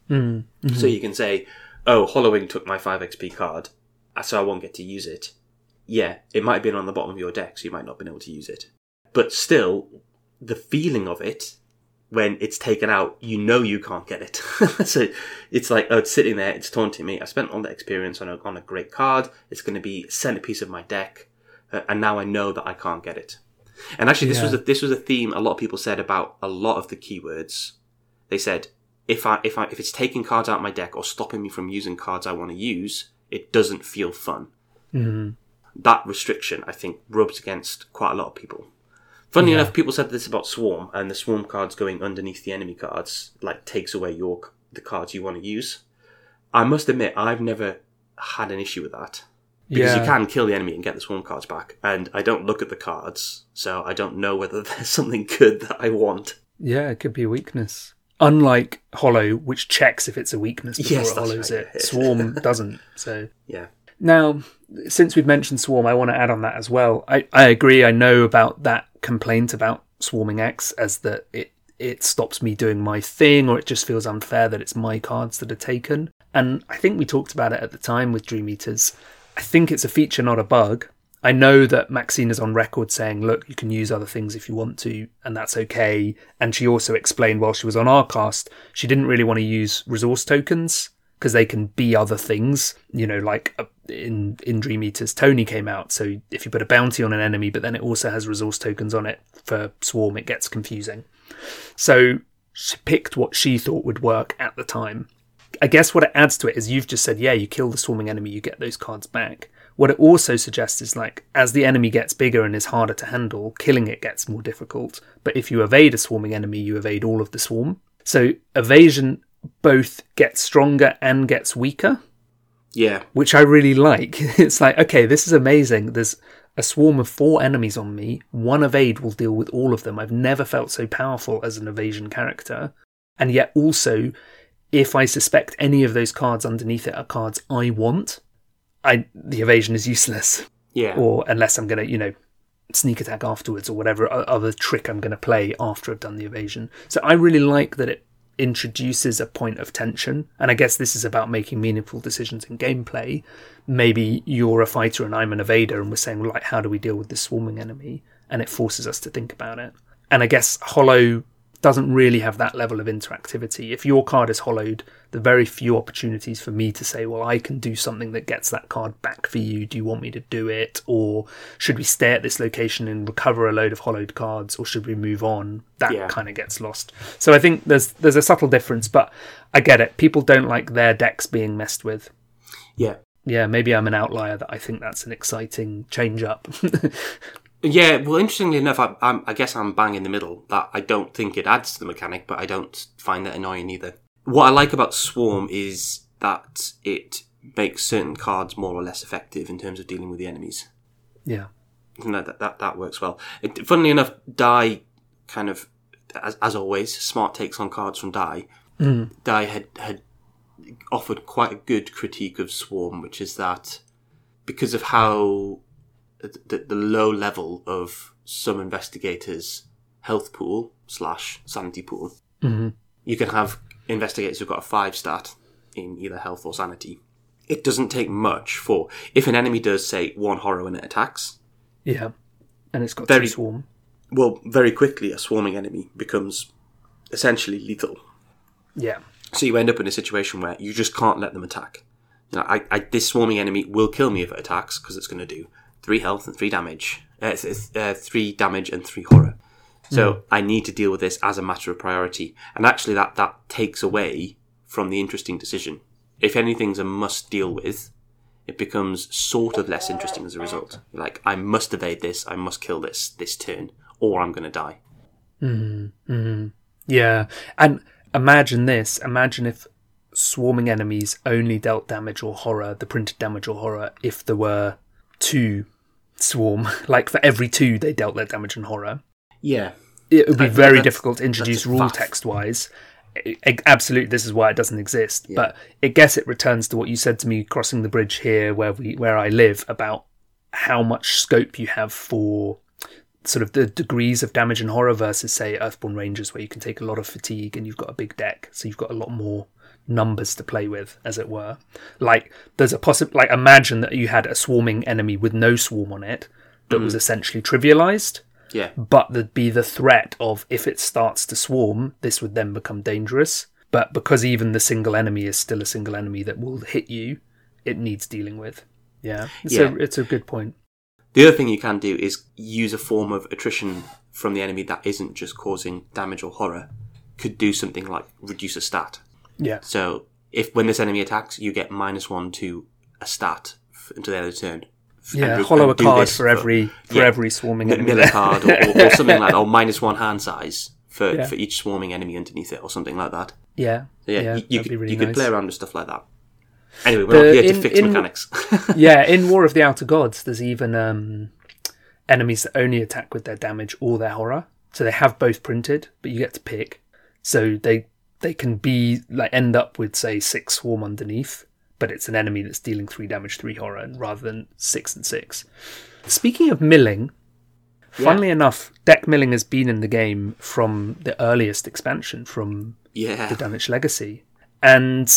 B: So you can say, oh, hollowing took my 5 XP card, so I won't get to use it. Yeah, it might have been on the bottom of your deck, so you might not have been able to use it. But still, the feeling of it, when it's taken out, you can't get it. So it's like, oh, it's sitting there, it's taunting me. I spent all that experience on a great card, it's going to be a centerpiece of my deck, and now I know that I can't get it. And actually, this was a theme a lot of people said about a lot of the keywords. They said, if it's taking cards out of my deck or stopping me from using cards I want to use, it doesn't feel fun. That restriction, I think, rubs against quite a lot of people. Funny enough, people said this about Swarm, and the Swarm cards going underneath the enemy cards, like, takes away the cards you want to use. I must admit, I've never had an issue with that. Because you can kill the enemy and get the Swarm cards back, and I don't look at the cards, so I don't know whether there's something good that I want.
A: Yeah, it could be a weakness. Unlike Hollow, which checks if it's a weakness before it hollows it. Swarm doesn't, so...
B: Yeah.
A: Now, since we've mentioned Swarm, I want to add on that as well. I agree, I know about that complaint about Swarming X, as that it stops me doing my thing, or it just feels unfair that it's my cards that are taken. And I think we talked about it at the time with Dream Eaters. I think it's a feature, not a bug. I know that Maxine is on record saying, look, you can use other things if you want to, and that's okay. And she also explained while she was on our cast, she didn't really want to use resource tokens, because they can be other things, like in Dream Eaters, Tony came out. So if you put a bounty on an enemy, but then it also has resource tokens on it for Swarm, it gets confusing. So she picked what she thought would work at the time. I guess what it adds to it is you've just said, yeah, you kill the swarming enemy, you get those cards back. What it also suggests is, like, as the enemy gets bigger and is harder to handle, killing it gets more difficult. But if you evade a swarming enemy, you evade all of the swarm. So evasion both gets stronger and gets weaker.
B: Yeah.
A: Which I really like. It's like, okay, this is amazing. There's a swarm of 4 enemies on me. 1 evade will deal with all of them. I've never felt so powerful as an evasion character. And yet also, if I suspect any of those cards underneath it are cards I want, the evasion is useless.
B: Yeah.
A: Or unless I'm going to, sneak attack afterwards, or whatever other trick I'm going to play after I've done the evasion. So I really like that it introduces a point of tension, and I guess this is about making meaningful decisions in gameplay. Maybe you're a fighter and I'm an evader, and we're saying, like, how do we deal with this swarming enemy? And it forces us to think about it. And I guess Hollow doesn't really have that level of interactivity. If your card is hollowed, there are very few opportunities for me to say, well, I can do something that gets that card back for you. Do you want me to do it? Or should we stay at this location and recover a load of hollowed cards? Or should we move on? That kind of gets lost. So I think there's a subtle difference, but I get it. People don't like their decks being messed with.
B: Yeah.
A: Yeah, maybe I'm an outlier that I think that's an exciting change up.
B: Yeah, well, interestingly enough, I guess I'm bang in the middle, that I don't think it adds to the mechanic, but I don't find that annoying either. What I like about Swarm is that it makes certain cards more or less effective in terms of dealing with the enemies.
A: Yeah.
B: No, that works well. Funnily enough, Dai kind of, as always, smart takes on cards from Dai. Dai had offered quite a good critique of Swarm, which is that because of how the low level of some investigators' health pool / sanity pool, you can have investigators who've got a 5 stat in either health or sanity. It doesn't take much for, if an enemy does, say, 1 horror and it attacks.
A: Yeah, and it's got 2 swarm. Well,
B: very quickly a swarming enemy becomes essentially lethal.
A: Yeah.
B: So you end up in a situation where you just can't let them attack. This swarming enemy will kill me if it attacks, because it's going to do. 3 health and 3 damage. 3 damage and 3 horror. So I need to deal with this as a matter of priority. And actually that takes away from the interesting decision. If anything's a must deal with, it becomes sort of less interesting as a result. Like, I must evade this, I must kill this turn, or I'm going to die.
A: Yeah. And imagine this. Imagine if swarming enemies only dealt damage or horror, the printed damage or horror, if there were 2 swarm. Like, for every 2 they dealt their damage and horror.
B: Yeah.
A: It would be very difficult to introduce rule text-wise. Absolutely, this is why it doesn't exist. Yeah. But I guess it returns to what you said to me crossing the bridge here where I live, about how much scope you have for sort of the degrees of damage and horror versus, say, Earthborn Rangers, where you can take a lot of fatigue and you've got a big deck, so you've got a lot more numbers to play with, as it were. Like, there's a imagine that you had a swarming enemy with no swarm on it that was essentially trivialized.
B: Yeah.
A: But there'd be the threat of, if it starts to swarm, this would then become dangerous. But because even the single enemy is still a single enemy that will hit you, it needs dealing with. Yeah. It's a good point.
B: The other thing you can do is use a form of attrition from the enemy that isn't just causing damage or horror. Could do something like reduce a stat.
A: Yeah.
B: So when this enemy attacks, you get -1 to a stat until the end of the turn.
A: Yeah, hollow a card for every swarming enemy.
B: Mill a card or something like that, or -1 hand size for each swarming enemy underneath it, or something like that.
A: Yeah.
B: So you
A: really
B: could play around with stuff like that. Anyway, we're not here to fix mechanics.
A: In War of the Outer Gods, there's even enemies that only attack with their damage or their horror. So they have both printed, but you get to pick. So they can be end up with, say, 6 swarm underneath, but it's an enemy that's dealing 3 damage, 3 horror, rather than 6 and 6. Speaking of milling, funnily enough, deck milling has been in the game from the earliest expansion, from the Dunwich Legacy. And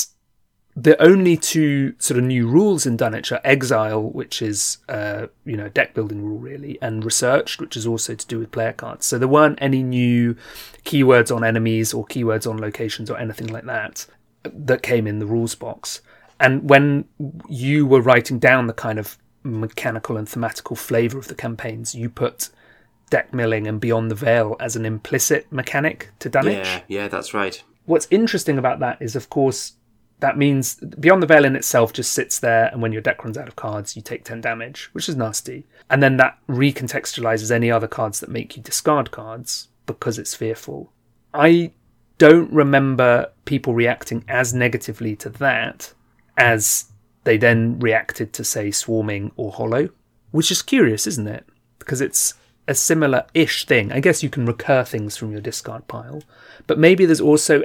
A: the only 2 sort of new rules in Dunwich are Exile, which is a deck building rule really, and Researched, which is also to do with player cards. So there weren't any new keywords on enemies or keywords on locations or anything like that came in the rules box. And when you were writing down the kind of mechanical and thematical flavour of the campaigns, you put deck milling and Beyond the Veil as an implicit mechanic to Dunwich.
B: Yeah, that's right.
A: What's interesting about that is, of course, that means Beyond the Veil in itself just sits there, and when your deck runs out of cards, you take 10 damage, which is nasty. And then that recontextualizes any other cards that make you discard cards because it's fearful. I don't remember people reacting as negatively to that as they then reacted to, say, Swarming or Hollow, which is curious, isn't it? Because it's a similar-ish thing. I guess you can recur things from your discard pile, but maybe there's also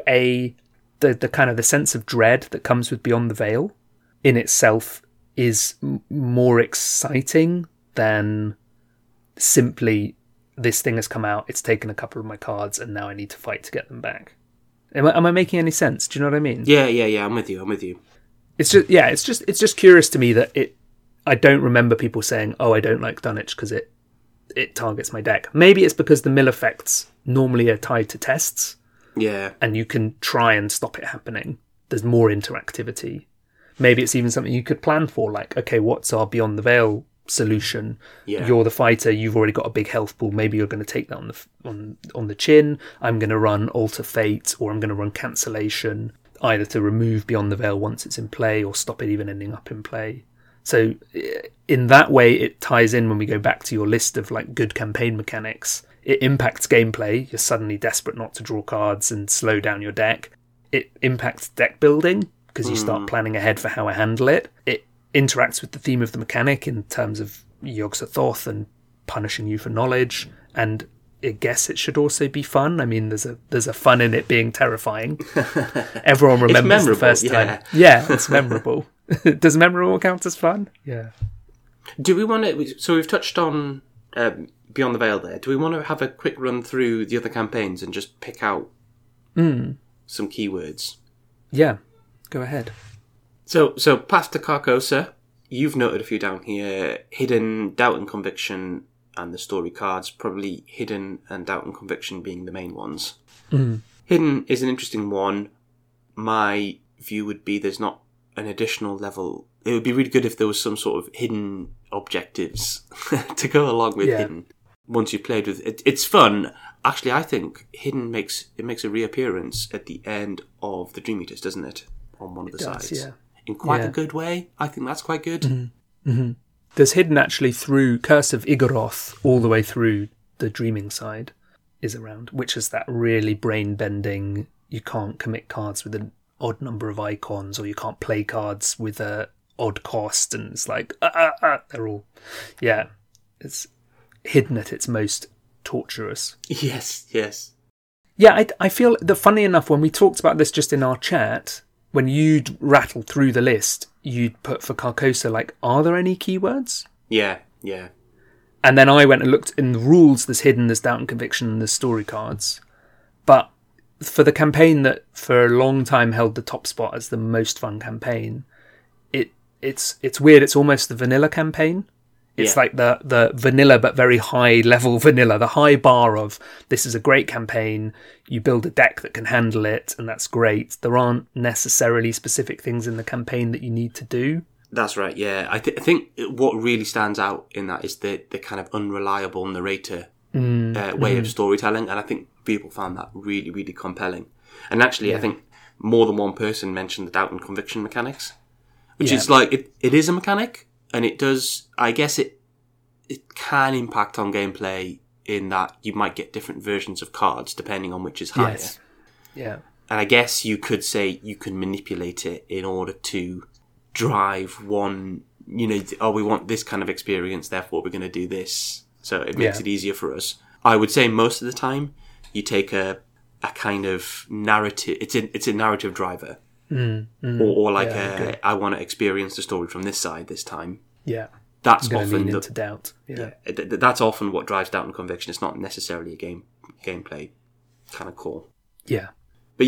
A: the kind of the sense of dread that comes with Beyond the Veil in itself is more exciting than simply, this thing has come out, it's taken a couple of my cards, and now I need to fight to get them back. Am I making any sense? Do you know what I mean?
B: Yeah. I'm with you.
A: It's just curious to me that I don't remember people saying, "Oh, I don't like Dunwich because it targets my deck." Maybe it's because the mill effects normally are tied to tests.
B: Yeah.
A: And you can try and stop it happening. There's more interactivity. Maybe it's even something you could plan for, like, okay, what's our Beyond the Veil solution?
B: Yeah.
A: You're the fighter, you've already got a big health pool, maybe you're going to take that on the chin. I'm going to run Alter Fate, or I'm going to run Cancellation, either to remove Beyond the Veil once it's in play, or stop it even ending up in play. So in that way, it ties in when we go back to your list of like good campaign mechanics. It impacts gameplay. You're suddenly desperate not to draw cards and slow down your deck. It impacts deck building because you start planning ahead for how I handle it. It interacts with the theme of the mechanic in terms of Yog-Sothoth and punishing you for knowledge. And I guess it should also be fun. I mean, there's a fun in it being terrifying. Everyone remembers the first time. Yeah, it's memorable. Does memorable count as fun? Yeah.
B: Do we want to... So we've touched on Beyond the Veil there. Do we want to have a quick run through the other campaigns and just pick out some keywords?
A: Yeah, go ahead.
B: So Path to Carcosa, you've noted a few down here. Hidden, Doubt and Conviction, and the story cards. Probably Hidden and Doubt and Conviction being the main ones. Hidden is an interesting one. My view would be there's not an additional level it would be really good if there was some sort of hidden objectives to go along with hidden. Once you've played with it, it's fun. Actually, I think hidden makes a reappearance at the end of the Dream Eaters, doesn't it? On one of the sides, in quite a good way. I think that's quite good.
A: Mm-hmm. Mm-hmm. There's hidden actually through Curse of Igoroth all the way through the Dreaming side is around, which is that really brain-bending, you can't commit cards with an odd number of icons, or you can't play cards with a odd cost, and it's like, they're all... Yeah, it's hidden at its most torturous.
B: Yes.
A: Yeah, I feel that, funny enough, when we talked about this just in our chat, when you'd rattle through the list, you'd put for Carcosa, like, are there any keywords?
B: Yeah.
A: And then I went and looked in the rules, there's hidden, there's doubt and conviction, and there's story cards. But for the campaign that for a long time held the top spot as the most fun campaign, it's weird, it's almost the vanilla campaign. It's like the vanilla, but very high level vanilla, the high bar of, this is a great campaign, you build a deck that can handle it, and that's great. There aren't necessarily specific things in the campaign that you need to do.
B: That's right, yeah. I think what really stands out in that is the kind of unreliable narrator way of storytelling, and I think people found that really, really compelling. And actually, I think more than one person mentioned the doubt and conviction mechanics, which is like, it is a mechanic, and it does, I guess it can impact on gameplay in that you might get different versions of cards depending on which is higher.
A: Yes. Yeah.
B: And I guess you could say you can manipulate it in order to drive one, we want this kind of experience, therefore we're going to do this. So it makes it easier for us. I would say most of the time you take a kind of narrative, it's a narrative driver. Or like I want to experience the story from this side this time. Yeah. That's often
A: into doubt.
B: That's often what drives doubt and conviction. It's not necessarily a gameplay kind of call.
A: Yeah.
B: But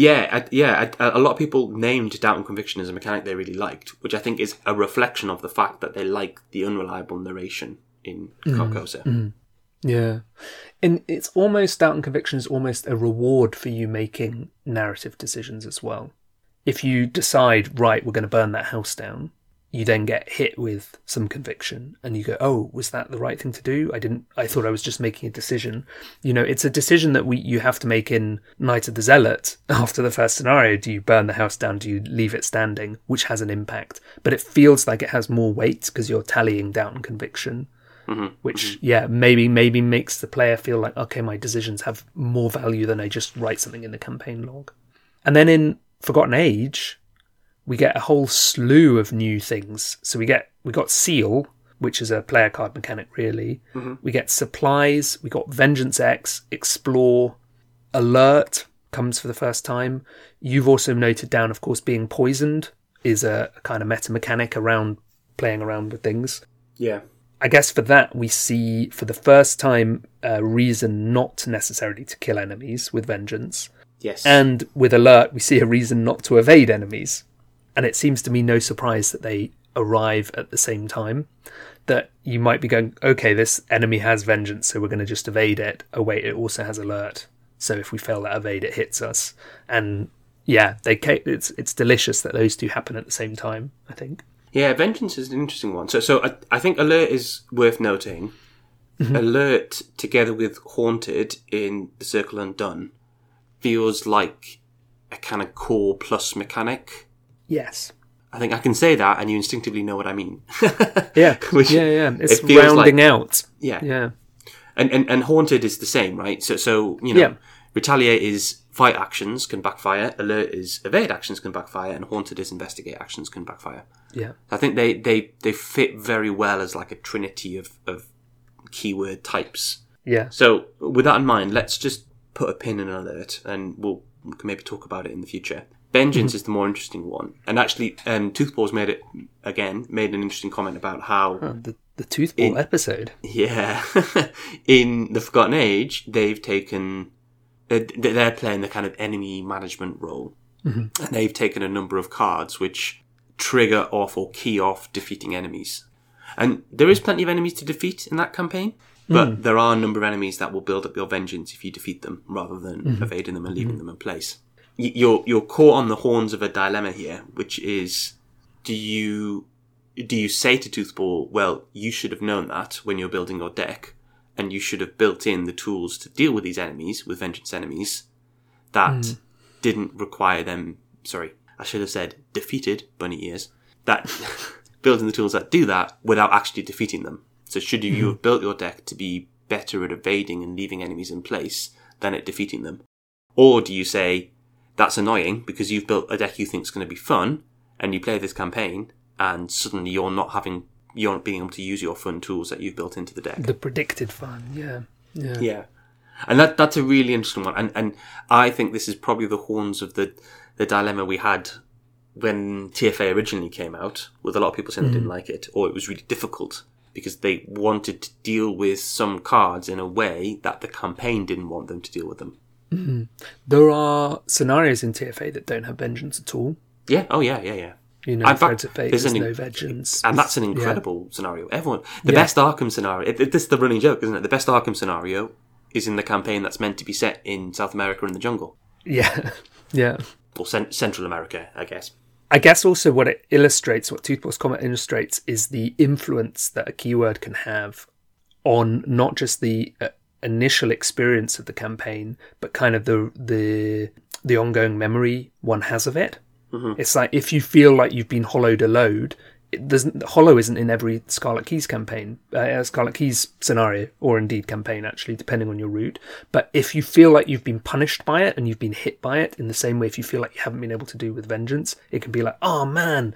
B: a lot of people named doubt and conviction as a mechanic they really liked, which I think is a reflection of the fact that they like the unreliable narration in Carcosa.
A: Yeah. And it's almost, doubt and conviction is almost a reward for you making narrative decisions as well. If you decide, right, we're going to burn that house down, you then get hit with some conviction and you go, oh, was that the right thing to do? I thought I was just making a decision. It's a decision that you have to make in Night of the Zealot after the first scenario. Do you burn the house down? Do you leave it standing? Which has an impact. But it feels like it has more weight because you're tallying doubt and conviction, which, maybe makes the player feel like, okay, my decisions have more value than I just write something in the campaign log. And then in Forgotten Age, we get a whole slew of new things. So we got Seal, which is a player card mechanic, really. We get Supplies, we got Vengeance X, Explore, Alert comes for the first time. You've also noted down, of course, Being Poisoned is a kind of meta mechanic around playing around with things.
B: Yeah.
A: I guess for that, we see for the first time a reason not necessarily to kill enemies with Vengeance.
B: Yes.
A: And with Alert, we see a reason not to evade enemies. And it seems to me no surprise that they arrive at the same time. That you might be going, okay, this enemy has Vengeance, so we're going to just evade it. Oh wait, it also has Alert. So if we fail that evade, it hits us. And yeah, it's delicious that those two happen at the same time, I think.
B: Yeah, Vengeance is an interesting one. So I think Alert is worth noting. Alert, together with Haunted in The Circle Undone, feels like a kind of core plus mechanic.
A: Yes.
B: I think I can say that and you instinctively know what I mean.
A: Yeah. It's rounding out.
B: Yeah.
A: Yeah.
B: And Haunted is the same, right? So Retaliate is fight actions can backfire, Alert is evade actions can backfire, and Haunted is investigate actions can backfire.
A: Yeah.
B: I think they fit very well as like a trinity of keyword types.
A: Yeah.
B: So with that in mind, let's just put a pin in Alert and we can maybe talk about it in the future. Vengeance is the more interesting one. And actually, Toothballs made an interesting comment about how...
A: the Toothball episode.
B: Yeah. In The Forgotten Age, they've taken... They're playing the kind of enemy management role. And they've taken a number of cards which trigger off or key off defeating enemies. And there is plenty of enemies to defeat in that campaign. But there are a number of enemies that will build up your vengeance if you defeat them, rather than evading them and leaving them in place. You're caught on the horns of a dilemma here, which is, do you do you say to Toothball, well, you should have known that when you're building your deck, and you should have built in the tools to deal with these enemies, with vengeance enemies, that didn't require them, sorry, I should have said defeated bunny ears, that building the tools that do that without actually defeating them. So should you have built your deck to be better at evading and leaving enemies in place than at defeating them? Or do you say, that's annoying because you've built a deck you think is going to be fun, and you play this campaign, and suddenly you're not being able to use your fun tools that you've built into the deck.
A: The predicted fun, yeah.
B: And that's a really interesting one. And I think this is probably the horns of the dilemma we had when TFA originally came out, with a lot of people saying they didn't like it, or it was really difficult because they wanted to deal with some cards in a way that the campaign didn't want them to deal with them.
A: Mm-hmm. There are scenarios in TFA that don't have vengeance at all.
B: Yeah,
A: You know, Threads of Fate, there's no vengeance.
B: And that's an incredible scenario. The best Arkham scenario, this is the running joke, isn't it? The best Arkham scenario is in the campaign that's meant to be set in South America in the jungle.
A: Yeah.
B: Or Central America, I guess.
A: I guess also what it illustrates, what Toothball's comment illustrates, is the influence that a keyword can have on not just the initial experience of the campaign, but kind of the ongoing memory one has of it. Mm-hmm. It's like if you feel like you've been hollowed a load, hollow isn't in every Scarlet Keys campaign, Scarlet Keys scenario, or indeed campaign actually, depending on your route. But if you feel like you've been punished by it and you've been hit by it, in the same way if you feel like you haven't been able to do with vengeance, it can be like, oh man,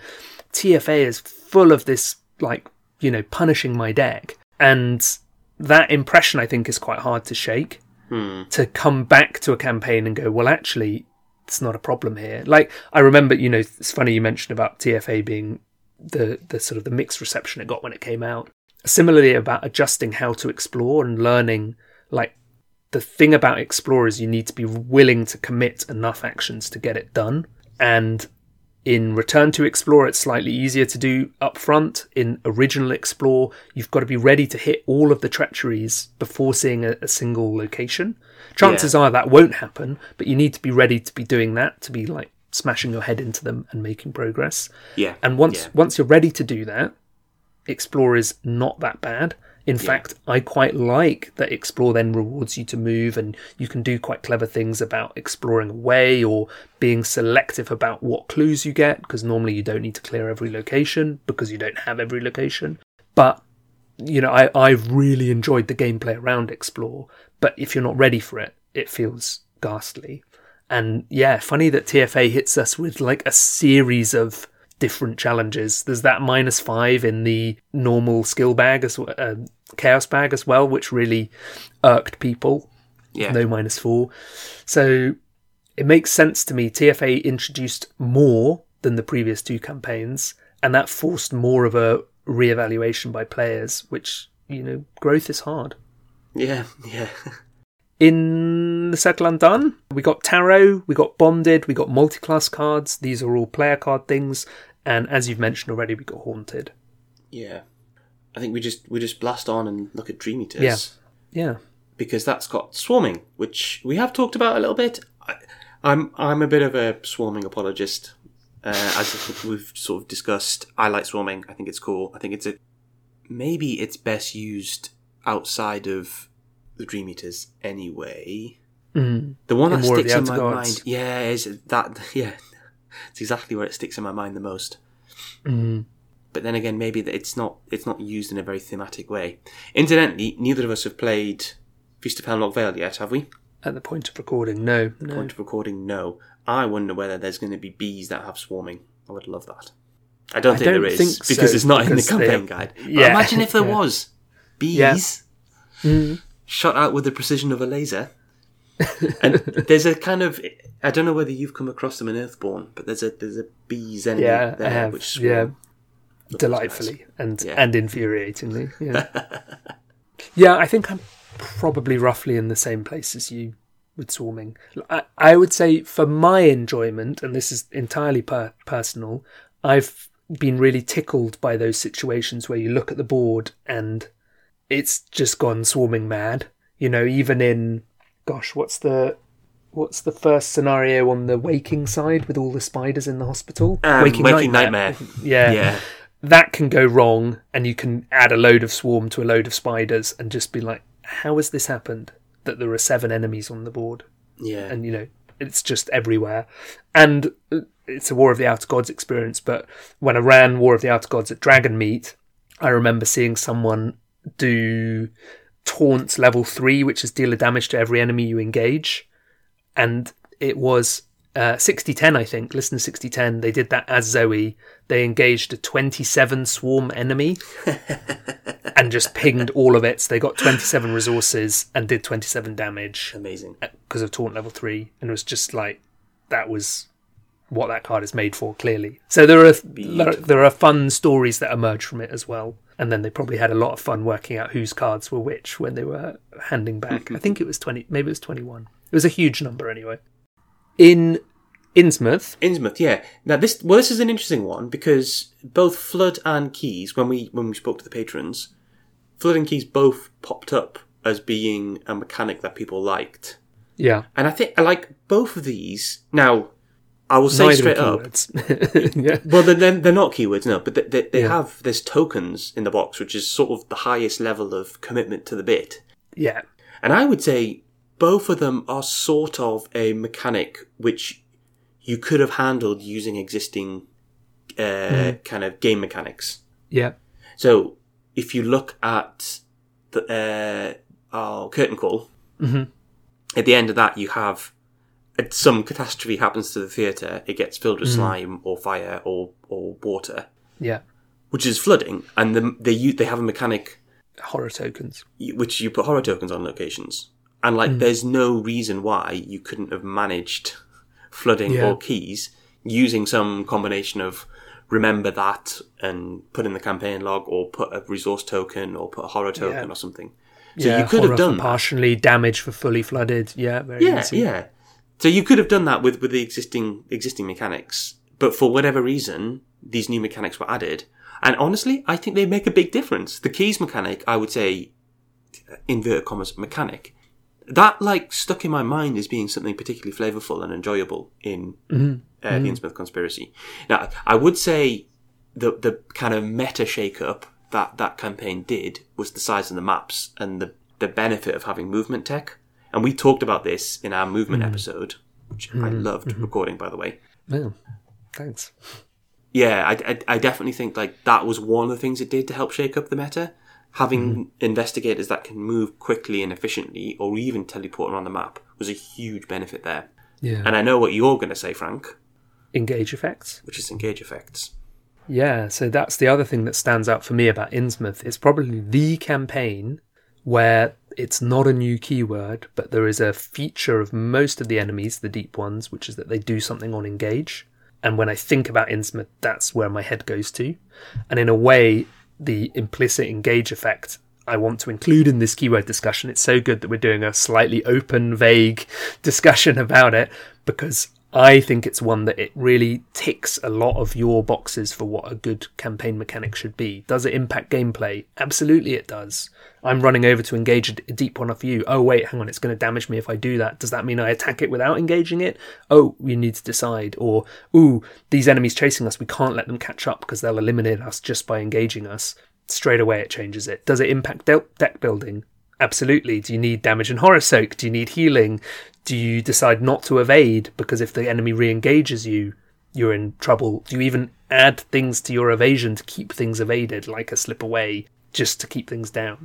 A: TFA is full of this, like, you know, punishing my deck. And that impression, I think, is quite hard to shake. To come back to a campaign and go, well, actually, it's not a problem here. Like, I remember, you know, it's funny you mentioned about TFA being the sort of the mixed reception it got when it came out. Similarly, about adjusting how to explore and learning, like, the thing about Explore is you need to be willing to commit enough actions to get it done. And in Return to Explore, it's slightly easier to do up front. In Original Explore, you've got to be ready to hit all of the treacheries before seeing a single location. Chances are that won't happen, but you need to be ready to be doing that, to be like smashing your head into them and making progress. Yeah. And once you're ready to do that, Explore is not that bad. In fact, I quite like that Explore then rewards you to move, and you can do quite clever things about exploring away or being selective about what clues you get, because normally you don't need to clear every location because you don't have every location. But, you know, I've really enjoyed the gameplay around Explore, but if you're not ready for it, it feels ghastly. And yeah, funny that TFA hits us with like a series of different challenges. There's that -5 in the normal skill bag, chaos bag as well, which really irked people. Yeah. No -4. So it makes sense to me. TFA introduced more than the previous two campaigns, and that forced more of a reevaluation by players, which, you know, growth is hard.
B: Yeah.
A: In the Settle Undone, we got Tarot, we got Bonded, we got multi-class cards. These are all player card things. And as you've mentioned already, we got Haunted.
B: Yeah. I think we just blast on and look at Dream Eaters.
A: Yeah.
B: Because that's got Swarming, which we have talked about a little bit. I'm a bit of a Swarming apologist. As we've sort of discussed, I like Swarming. I think it's cool. I think maybe it's best used outside of the Dream Eaters anyway. The one that sticks in my mind, it's exactly where it sticks in my mind the most. But then again, maybe that it's not used in a very thematic way. Incidentally, neither of us have played Feast of Hemlock Vale yet, have we?
A: At the point of recording, no.
B: At the point of recording, no. I wonder whether there's going to be bees that have Swarming. I would love that. I don't think there is, because it's not in the campaign guide. Yeah. Imagine if there was bees shot out with the precision of a laser. And there's a kind of, I don't know whether you've come across them in Earthborn, but there's a bees enemy there which swarm.
A: Delightfully nice. and infuriatingly. Yeah, I think I'm probably roughly in the same place as you with Swarming. I would say for my enjoyment, and this is entirely personal, I've been really tickled by those situations where you look at the board and it's just gone Swarming mad. You know, even in, gosh, what's the first scenario on the Waking side with all the spiders in the hospital?
B: Waking Nightmare.
A: Yeah. that can go wrong, and you can add a load of swarm to a load of spiders and just be like, how has this happened? That there are 7 enemies on the board.
B: Yeah.
A: And, it's just everywhere. And it's a War of the Outer Gods experience, but when I ran War of the Outer Gods at Dragonmeet, I remember seeing someone do Taunts level 3, which is deal a damage to every enemy you engage. And it was 60-10, I think. Listen to 60-10. They did that as Zoe. They engaged a 27 swarm enemy and just pinged all of it. So they got 27 resources and did 27 damage.
B: Amazing.
A: Because of Taunt level 3. And it was just like, that was what that card is made for, clearly. So there are fun stories that emerge from it as well. And then they probably had a lot of fun working out whose cards were which when they were handing back. I think it was 20, maybe it was 21. It was a huge number anyway. In Innsmouth, yeah. Now this
B: is an interesting one because both Flood and Keys, when we spoke to the patrons, Flood and Keys both popped up as being a mechanic that people liked.
A: Yeah.
B: And I think I like both of these. Now, I will say straight up.
A: Yeah.
B: Well, they're not keywords, no, but they have this tokens in the box, which is sort of the highest level of commitment to the bit.
A: Yeah.
B: And I would say both of them are sort of a mechanic which you could have handled using existing kind of game mechanics.
A: Yeah.
B: So if you look at the Curtain Call, at the end of that you have some catastrophe happens to the theatre, it gets filled with slime or fire or water.
A: Yeah.
B: Which is flooding, and they have a mechanic...
A: Horror tokens.
B: Which you put horror tokens on locations. And, there's no reason why you couldn't have managed flooding or keys using some combination of remember that and put in the campaign log or put a resource token or put a horror token or something. So you could have done that.
A: Partially damaged for fully flooded. Yeah, very easy.
B: Yeah. So you could have done that with the existing mechanics. But for whatever reason, these new mechanics were added. And honestly, I think they make a big difference. The keys mechanic, I would say, inverted commas, mechanic, that stuck in my mind as being something particularly flavourful and enjoyable in the Innsmouth Conspiracy. Now, I would say the kind of meta shake-up that campaign did was the size of the maps and the benefit of having movement tech. And we talked about this in our movement episode, which I loved recording, by the way.
A: Oh, thanks.
B: Yeah, I definitely think that was one of the things it did to help shake up the meta. Having investigators that can move quickly and efficiently, or even teleport around the map, was a huge benefit there.
A: Yeah.
B: And I know what you're going to say, Frank.
A: Engage effects.
B: Which is engage effects.
A: Yeah, so that's the other thing that stands out for me about Innsmouth. It's probably the campaign where it's not a new keyword, but there is a feature of most of the enemies, the deep ones, which is that they do something on engage. And when I think about Innsmouth, that's where my head goes to. And in a way, the implicit engage effect I want to include in this keyword discussion. It's so good that we're doing a slightly open, vague discussion about it, because I think it's one that it really ticks a lot of your boxes for what a good campaign mechanic should be. Does it impact gameplay? Absolutely it does. I'm running over to engage a deep one off you. Oh wait, hang on, it's going to damage me if I do that. Does that mean I attack it without engaging it? Oh, we need to decide. Or, ooh, these enemies chasing us, we can't let them catch up because they'll eliminate us just by engaging us. Straight away it changes it. Does it impact deck building? Absolutely. Do you need damage and horror soak? Do you need healing? Do you decide not to evade because if the enemy re-engages you, you're in trouble? Do you even add things to your evasion to keep things evaded, like a slip away, just to keep things down?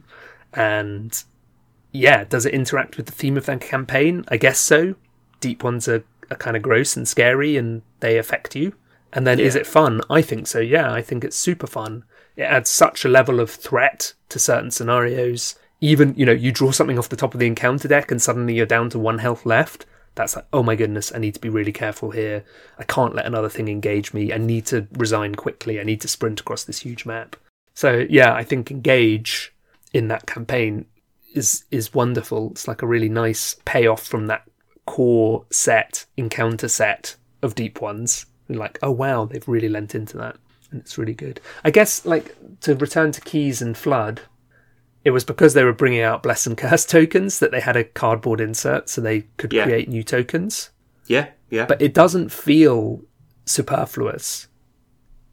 A: And yeah, does it interact with the theme of that campaign? I guess so. Deep ones are kind of gross and scary and they affect you. And then is it fun? I think so, yeah. I think it's super fun. It adds such a level of threat to certain scenarios. Even, you draw something off the top of the encounter deck and suddenly you're down to 1 health left. That's like, oh my goodness, I need to be really careful here. I can't let another thing engage me. I need to resign quickly. I need to sprint across this huge map. So yeah, I think engage in that campaign is wonderful. It's like a really nice payoff from that core encounter set of deep ones. And like, oh wow, they've really lent into that. And it's really good. I guess, to return to Keys and Flood, it was because they were bringing out Bless and Curse tokens that they had a cardboard insert so they could create new tokens.
B: Yeah.
A: But it doesn't feel superfluous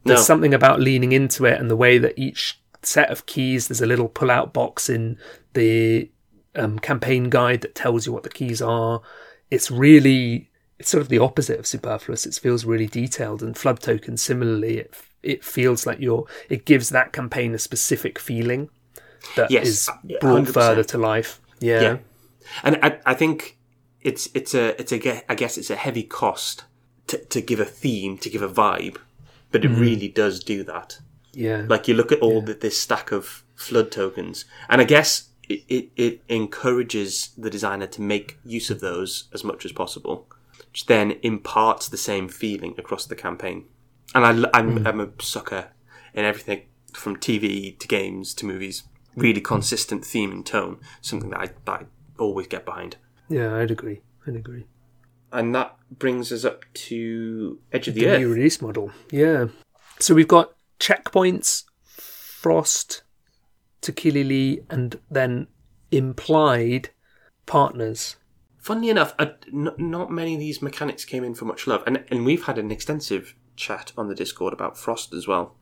A: There's something about leaning into it, and the way that each set of keys, there's a little pull-out box in the campaign guide that tells you what the keys are. It's sort of the opposite of superfluous. It feels really detailed, and Flood Token similarly, it feels like it gives that campaign a specific feeling that is brought 100%. Further to life. Yeah.
B: And I think I guess it's a heavy cost to give a theme, to give a vibe, but it really does do that.
A: Yeah.
B: Like you look at all this stack of Flood tokens, and I guess it encourages the designer to make use of those as much as possible, which then imparts the same feeling across the campaign. And I'm a sucker in everything from TV to games to movies. Really consistent theme and tone, something that I always get behind.
A: Yeah, I'd agree.
B: And that brings us up to Edge of the Earth.
A: New release model, yeah. So we've got checkpoints, Frost, Tikilili, and then implied partners.
B: Funnily enough, not many of these mechanics came in for much love, and we've had an extensive chat on the Discord about Frost as well.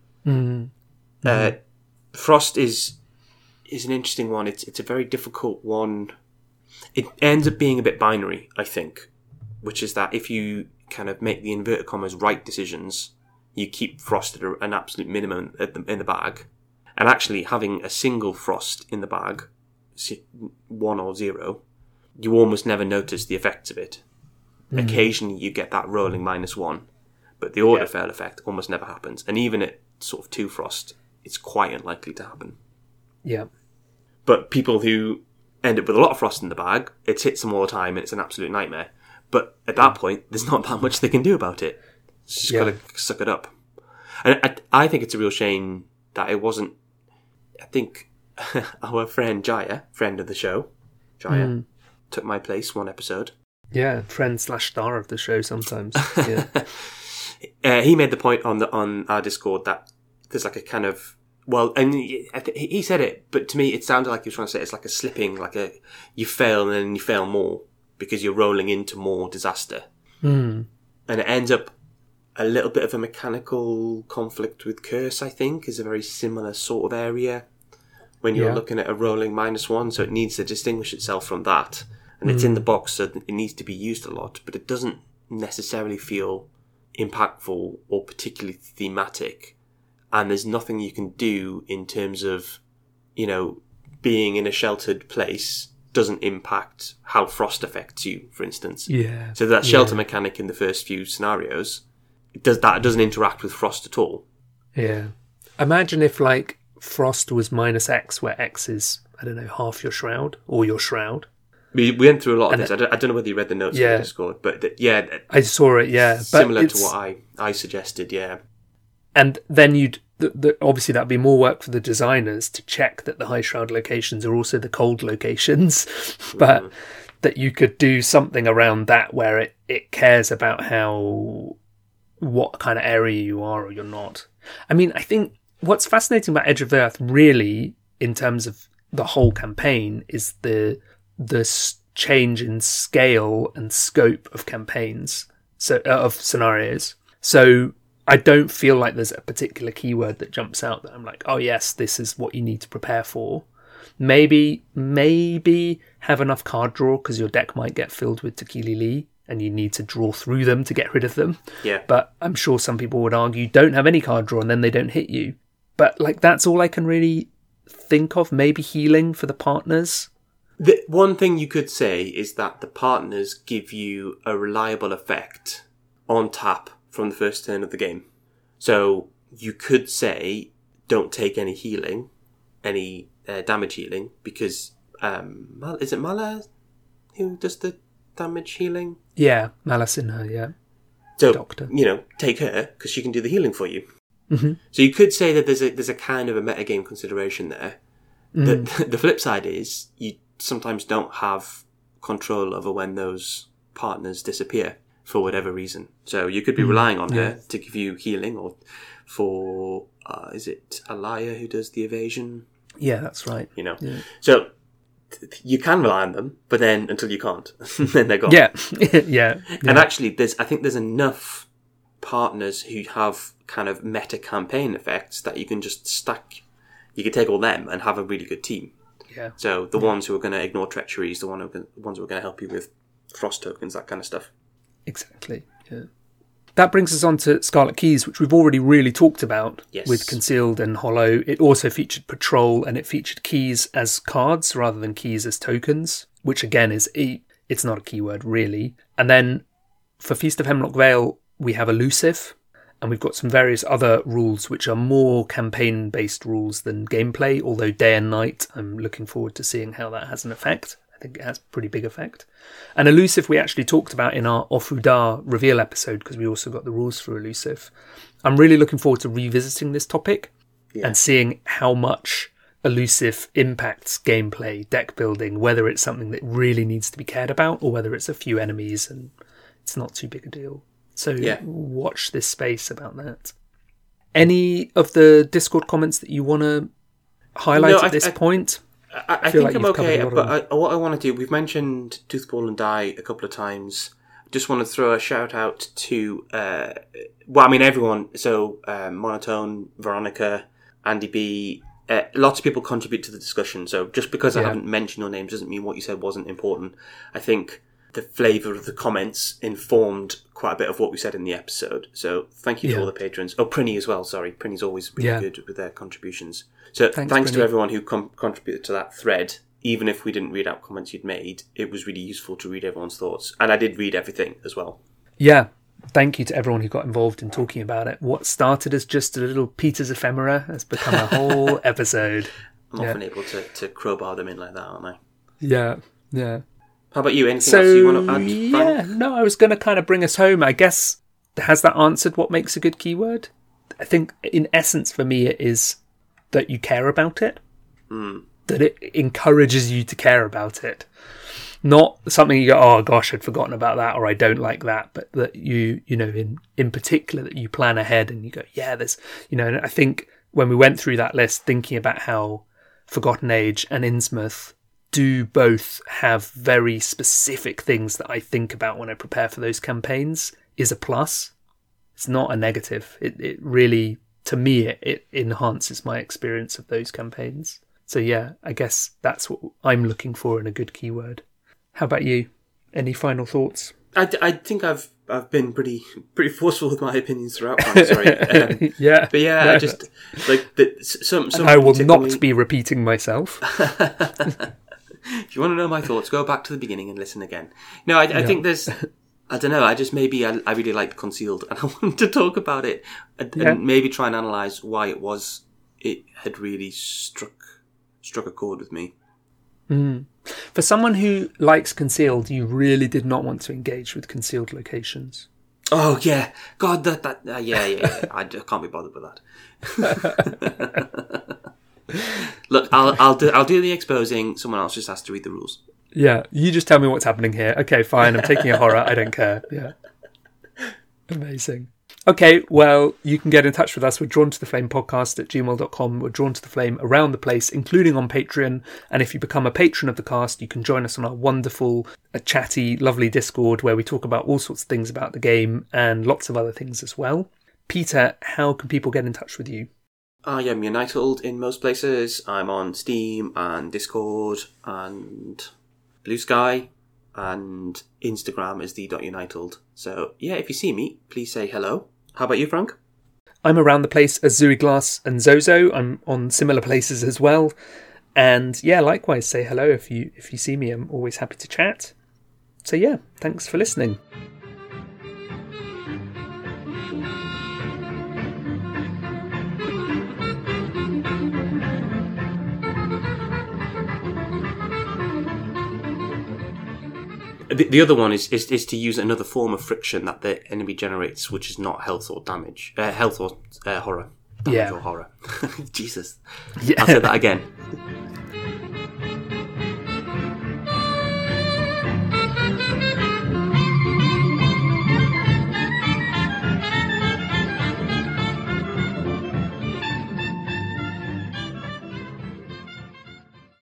B: Frost is an interesting one. It's a very difficult one. It ends up being a bit binary, I think, which is that if you kind of make the inverted commas right decisions, you keep Frost at an absolute minimum in the bag. And actually having a single Frost in the bag, 1 or 0, you almost never notice the effects of it. Occasionally you get that rolling -1, but the order fail effect almost never happens. And even at sort of 2 Frost, it's quite unlikely to happen.
A: Yeah.
B: But people who end up with a lot of Frost in the bag, it hits them all the time and it's an absolute nightmare. But at that point, there's not that much they can do about it. It's just got to suck it up. And I think it's a real shame that it wasn't... I think our friend Jaya, friend of the show, Jaya, took my place one episode.
A: Yeah, friend/star of the show sometimes. Yeah.
B: He made the point on our Discord that there's like a kind of... Well, and he said it, but to me it sounded like he was trying to say it's like a slipping, you fail and then you fail more because you're rolling into more disaster. And it ends up a little bit of a mechanical conflict with Curse, I think, is a very similar sort of area when you're looking at a rolling -1, so it needs to distinguish itself from that. And it's in the box, so it needs to be used a lot, but it doesn't necessarily feel impactful or particularly thematic. And there's nothing you can do in terms of, being in a sheltered place doesn't impact how Frost affects you, for instance.
A: Yeah.
B: So that shelter mechanic in the first few scenarios, it doesn't interact with Frost at all.
A: Yeah. Imagine if, Frost was -X, where X is, I don't know, half your shroud, or your shroud.
B: We went through a lot of this. I don't know whether you read the notes on the Discord, but
A: I saw it,
B: similar to what I suggested,
A: And then obviously that'd be more work for the designers to check that the high shroud locations are also the cold locations, but that you could do something around that where it cares about what kind of area you are or you're not. I mean, I think what's fascinating about Edge of the Earth really, in terms of the whole campaign, is the change in scale and scope of campaigns, of scenarios. So I don't feel like there's a particular keyword that jumps out that I'm like, oh yes, this is what you need to prepare for. Maybe have enough card draw because your deck might get filled with Tikilili and you need to draw through them to get rid of them.
B: Yeah.
A: But I'm sure some people would argue don't have any card draw and then they don't hit you. But that's all I can really think of. Maybe healing for the partners.
B: The one thing you could say is that the partners give you a reliable effect on tap from the first turn of the game. So you could say don't take any healing, any damage healing, because is it Mala who does the damage healing?
A: Yeah, Mala Sinha, yeah.
B: So,
A: Doctor.
B: take her, because she can do the healing for you.
A: Mm-hmm.
B: So you could say that there's a kind of a metagame consideration there. The flip side is you sometimes don't have control over when those partners disappear for whatever reason. So you could be relying on her to give you healing, or for, is it Alaya who does the evasion?
A: Yeah, that's right.
B: Yeah. So you can rely on them, but then until you can't, then they're gone.
A: Yeah. Yeah.
B: And actually, I think there's enough partners who have kind of meta campaign effects that you can just stack. You can take all them and have a really good team.
A: Yeah.
B: So the ones who are going to ignore treacheries, the ones who are going to help you with frost tokens, that kind of stuff.
A: Exactly. Yeah. That brings us on to Scarlet Keys, which we've already really talked about with Concealed and Hollow. It also featured Patrol, and it featured keys as cards rather than keys as tokens, which again it's not a keyword really. And then for Feast of Hemlock Vale, we have Elusive, and we've got some various other rules which are more campaign-based rules than gameplay, although Day and Night, I'm looking forward to seeing how that has an effect. I think it has a pretty big effect. And Elusive we actually talked about in our Ofuda reveal episode, because we also got the rules for Elusive. I'm really looking forward to revisiting this topic and seeing how much Elusive impacts gameplay, deck building, whether it's something that really needs to be cared about or whether it's a few enemies and it's not too big a deal. So watch this space about that. Any of the Discord comments that you want to highlight at this point?
B: I think I'm okay, but what I want to do, we've mentioned Toothball and Die a couple of times. Just want to throw a shout out to, everyone. So, Monotone, Veronica, Andy B, lots of people contribute to the discussion. So just because I haven't mentioned your names doesn't mean what you said wasn't important. I think the flavour of the comments informed quite a bit of what we said in the episode. So thank you to all the patrons. Oh, Prinny as well, sorry. Prinny's always really good with their contributions. So thanks to everyone who contributed to that thread. Even if we didn't read out comments you'd made, it was really useful to read everyone's thoughts. And I did read everything as well. Yeah.
A: Thank you to everyone who got involved in talking about it. What started as just a little Peter's ephemera has become a whole episode.
B: I'm often able to crowbar them in like that, aren't I?
A: Yeah.
B: How about you? Anything else you want to add, Frank?
A: No, I was going to kind of bring us home. I guess, has that answered what makes a good keyword? I think, in essence, for me, it is that you care about it. That it encourages you to care about it. Not something you go, oh gosh, I'd forgotten about that, or I don't like that, but that you know, in particular, that you plan ahead and you go, yeah, there's, and I think when we went through that list, thinking about how Forgotten Age and Innsmouth do both have very specific things that I think about when I prepare for those campaigns is a plus. It's not a negative. It really, to me, it enhances my experience of those campaigns. So yeah, I guess that's what I'm looking for in a good keyword. How about you? Any final thoughts?
B: I think I've been pretty forceful with my opinions throughout. Sorry, but I just like some.
A: I will not be repeating myself.
B: If you want to know my thoughts, go back to the beginning and listen again. No, I think there's. I don't know. I really liked Concealed, and I wanted to talk about it and maybe try and analyse why it had really struck a chord with me.
A: For someone who likes Concealed, you really did not want to engage with Concealed locations.
B: Oh yeah, God, yeah. I can't be bothered with that. Look, I'll do the exposing. Someone else just has to read the rules.
A: Yeah, you just tell me what's happening here. Okay, fine. I'm taking a horror. I don't care. Yeah, amazing. Okay, well, you can get in touch with us. We're Drawn to the Flame podcast at gmail.com. We're Drawn to the Flame around the place, including on Patreon. And if you become a patron of the cast, you can join us on our wonderful, chatty, lovely Discord where we talk about all sorts of things about the game and lots of other things as well. Peter, how can people get in touch with you?
B: I am United in most places. I'm on Steam and Discord and Blue Sky. And Instagram is the.united. So, yeah, if you see me, please say hello. How about you, Frank?
A: I'm around the place as Zooey Glass and Zozo. I'm on similar places as well. And, yeah, likewise, say hello if you see me. I'm always happy to chat. So, yeah, thanks for listening.
B: The other one is to use another form of friction that the enemy generates, which is not health or damage. Health or horror. Damage or horror. Jesus. Yeah. I'll say that again.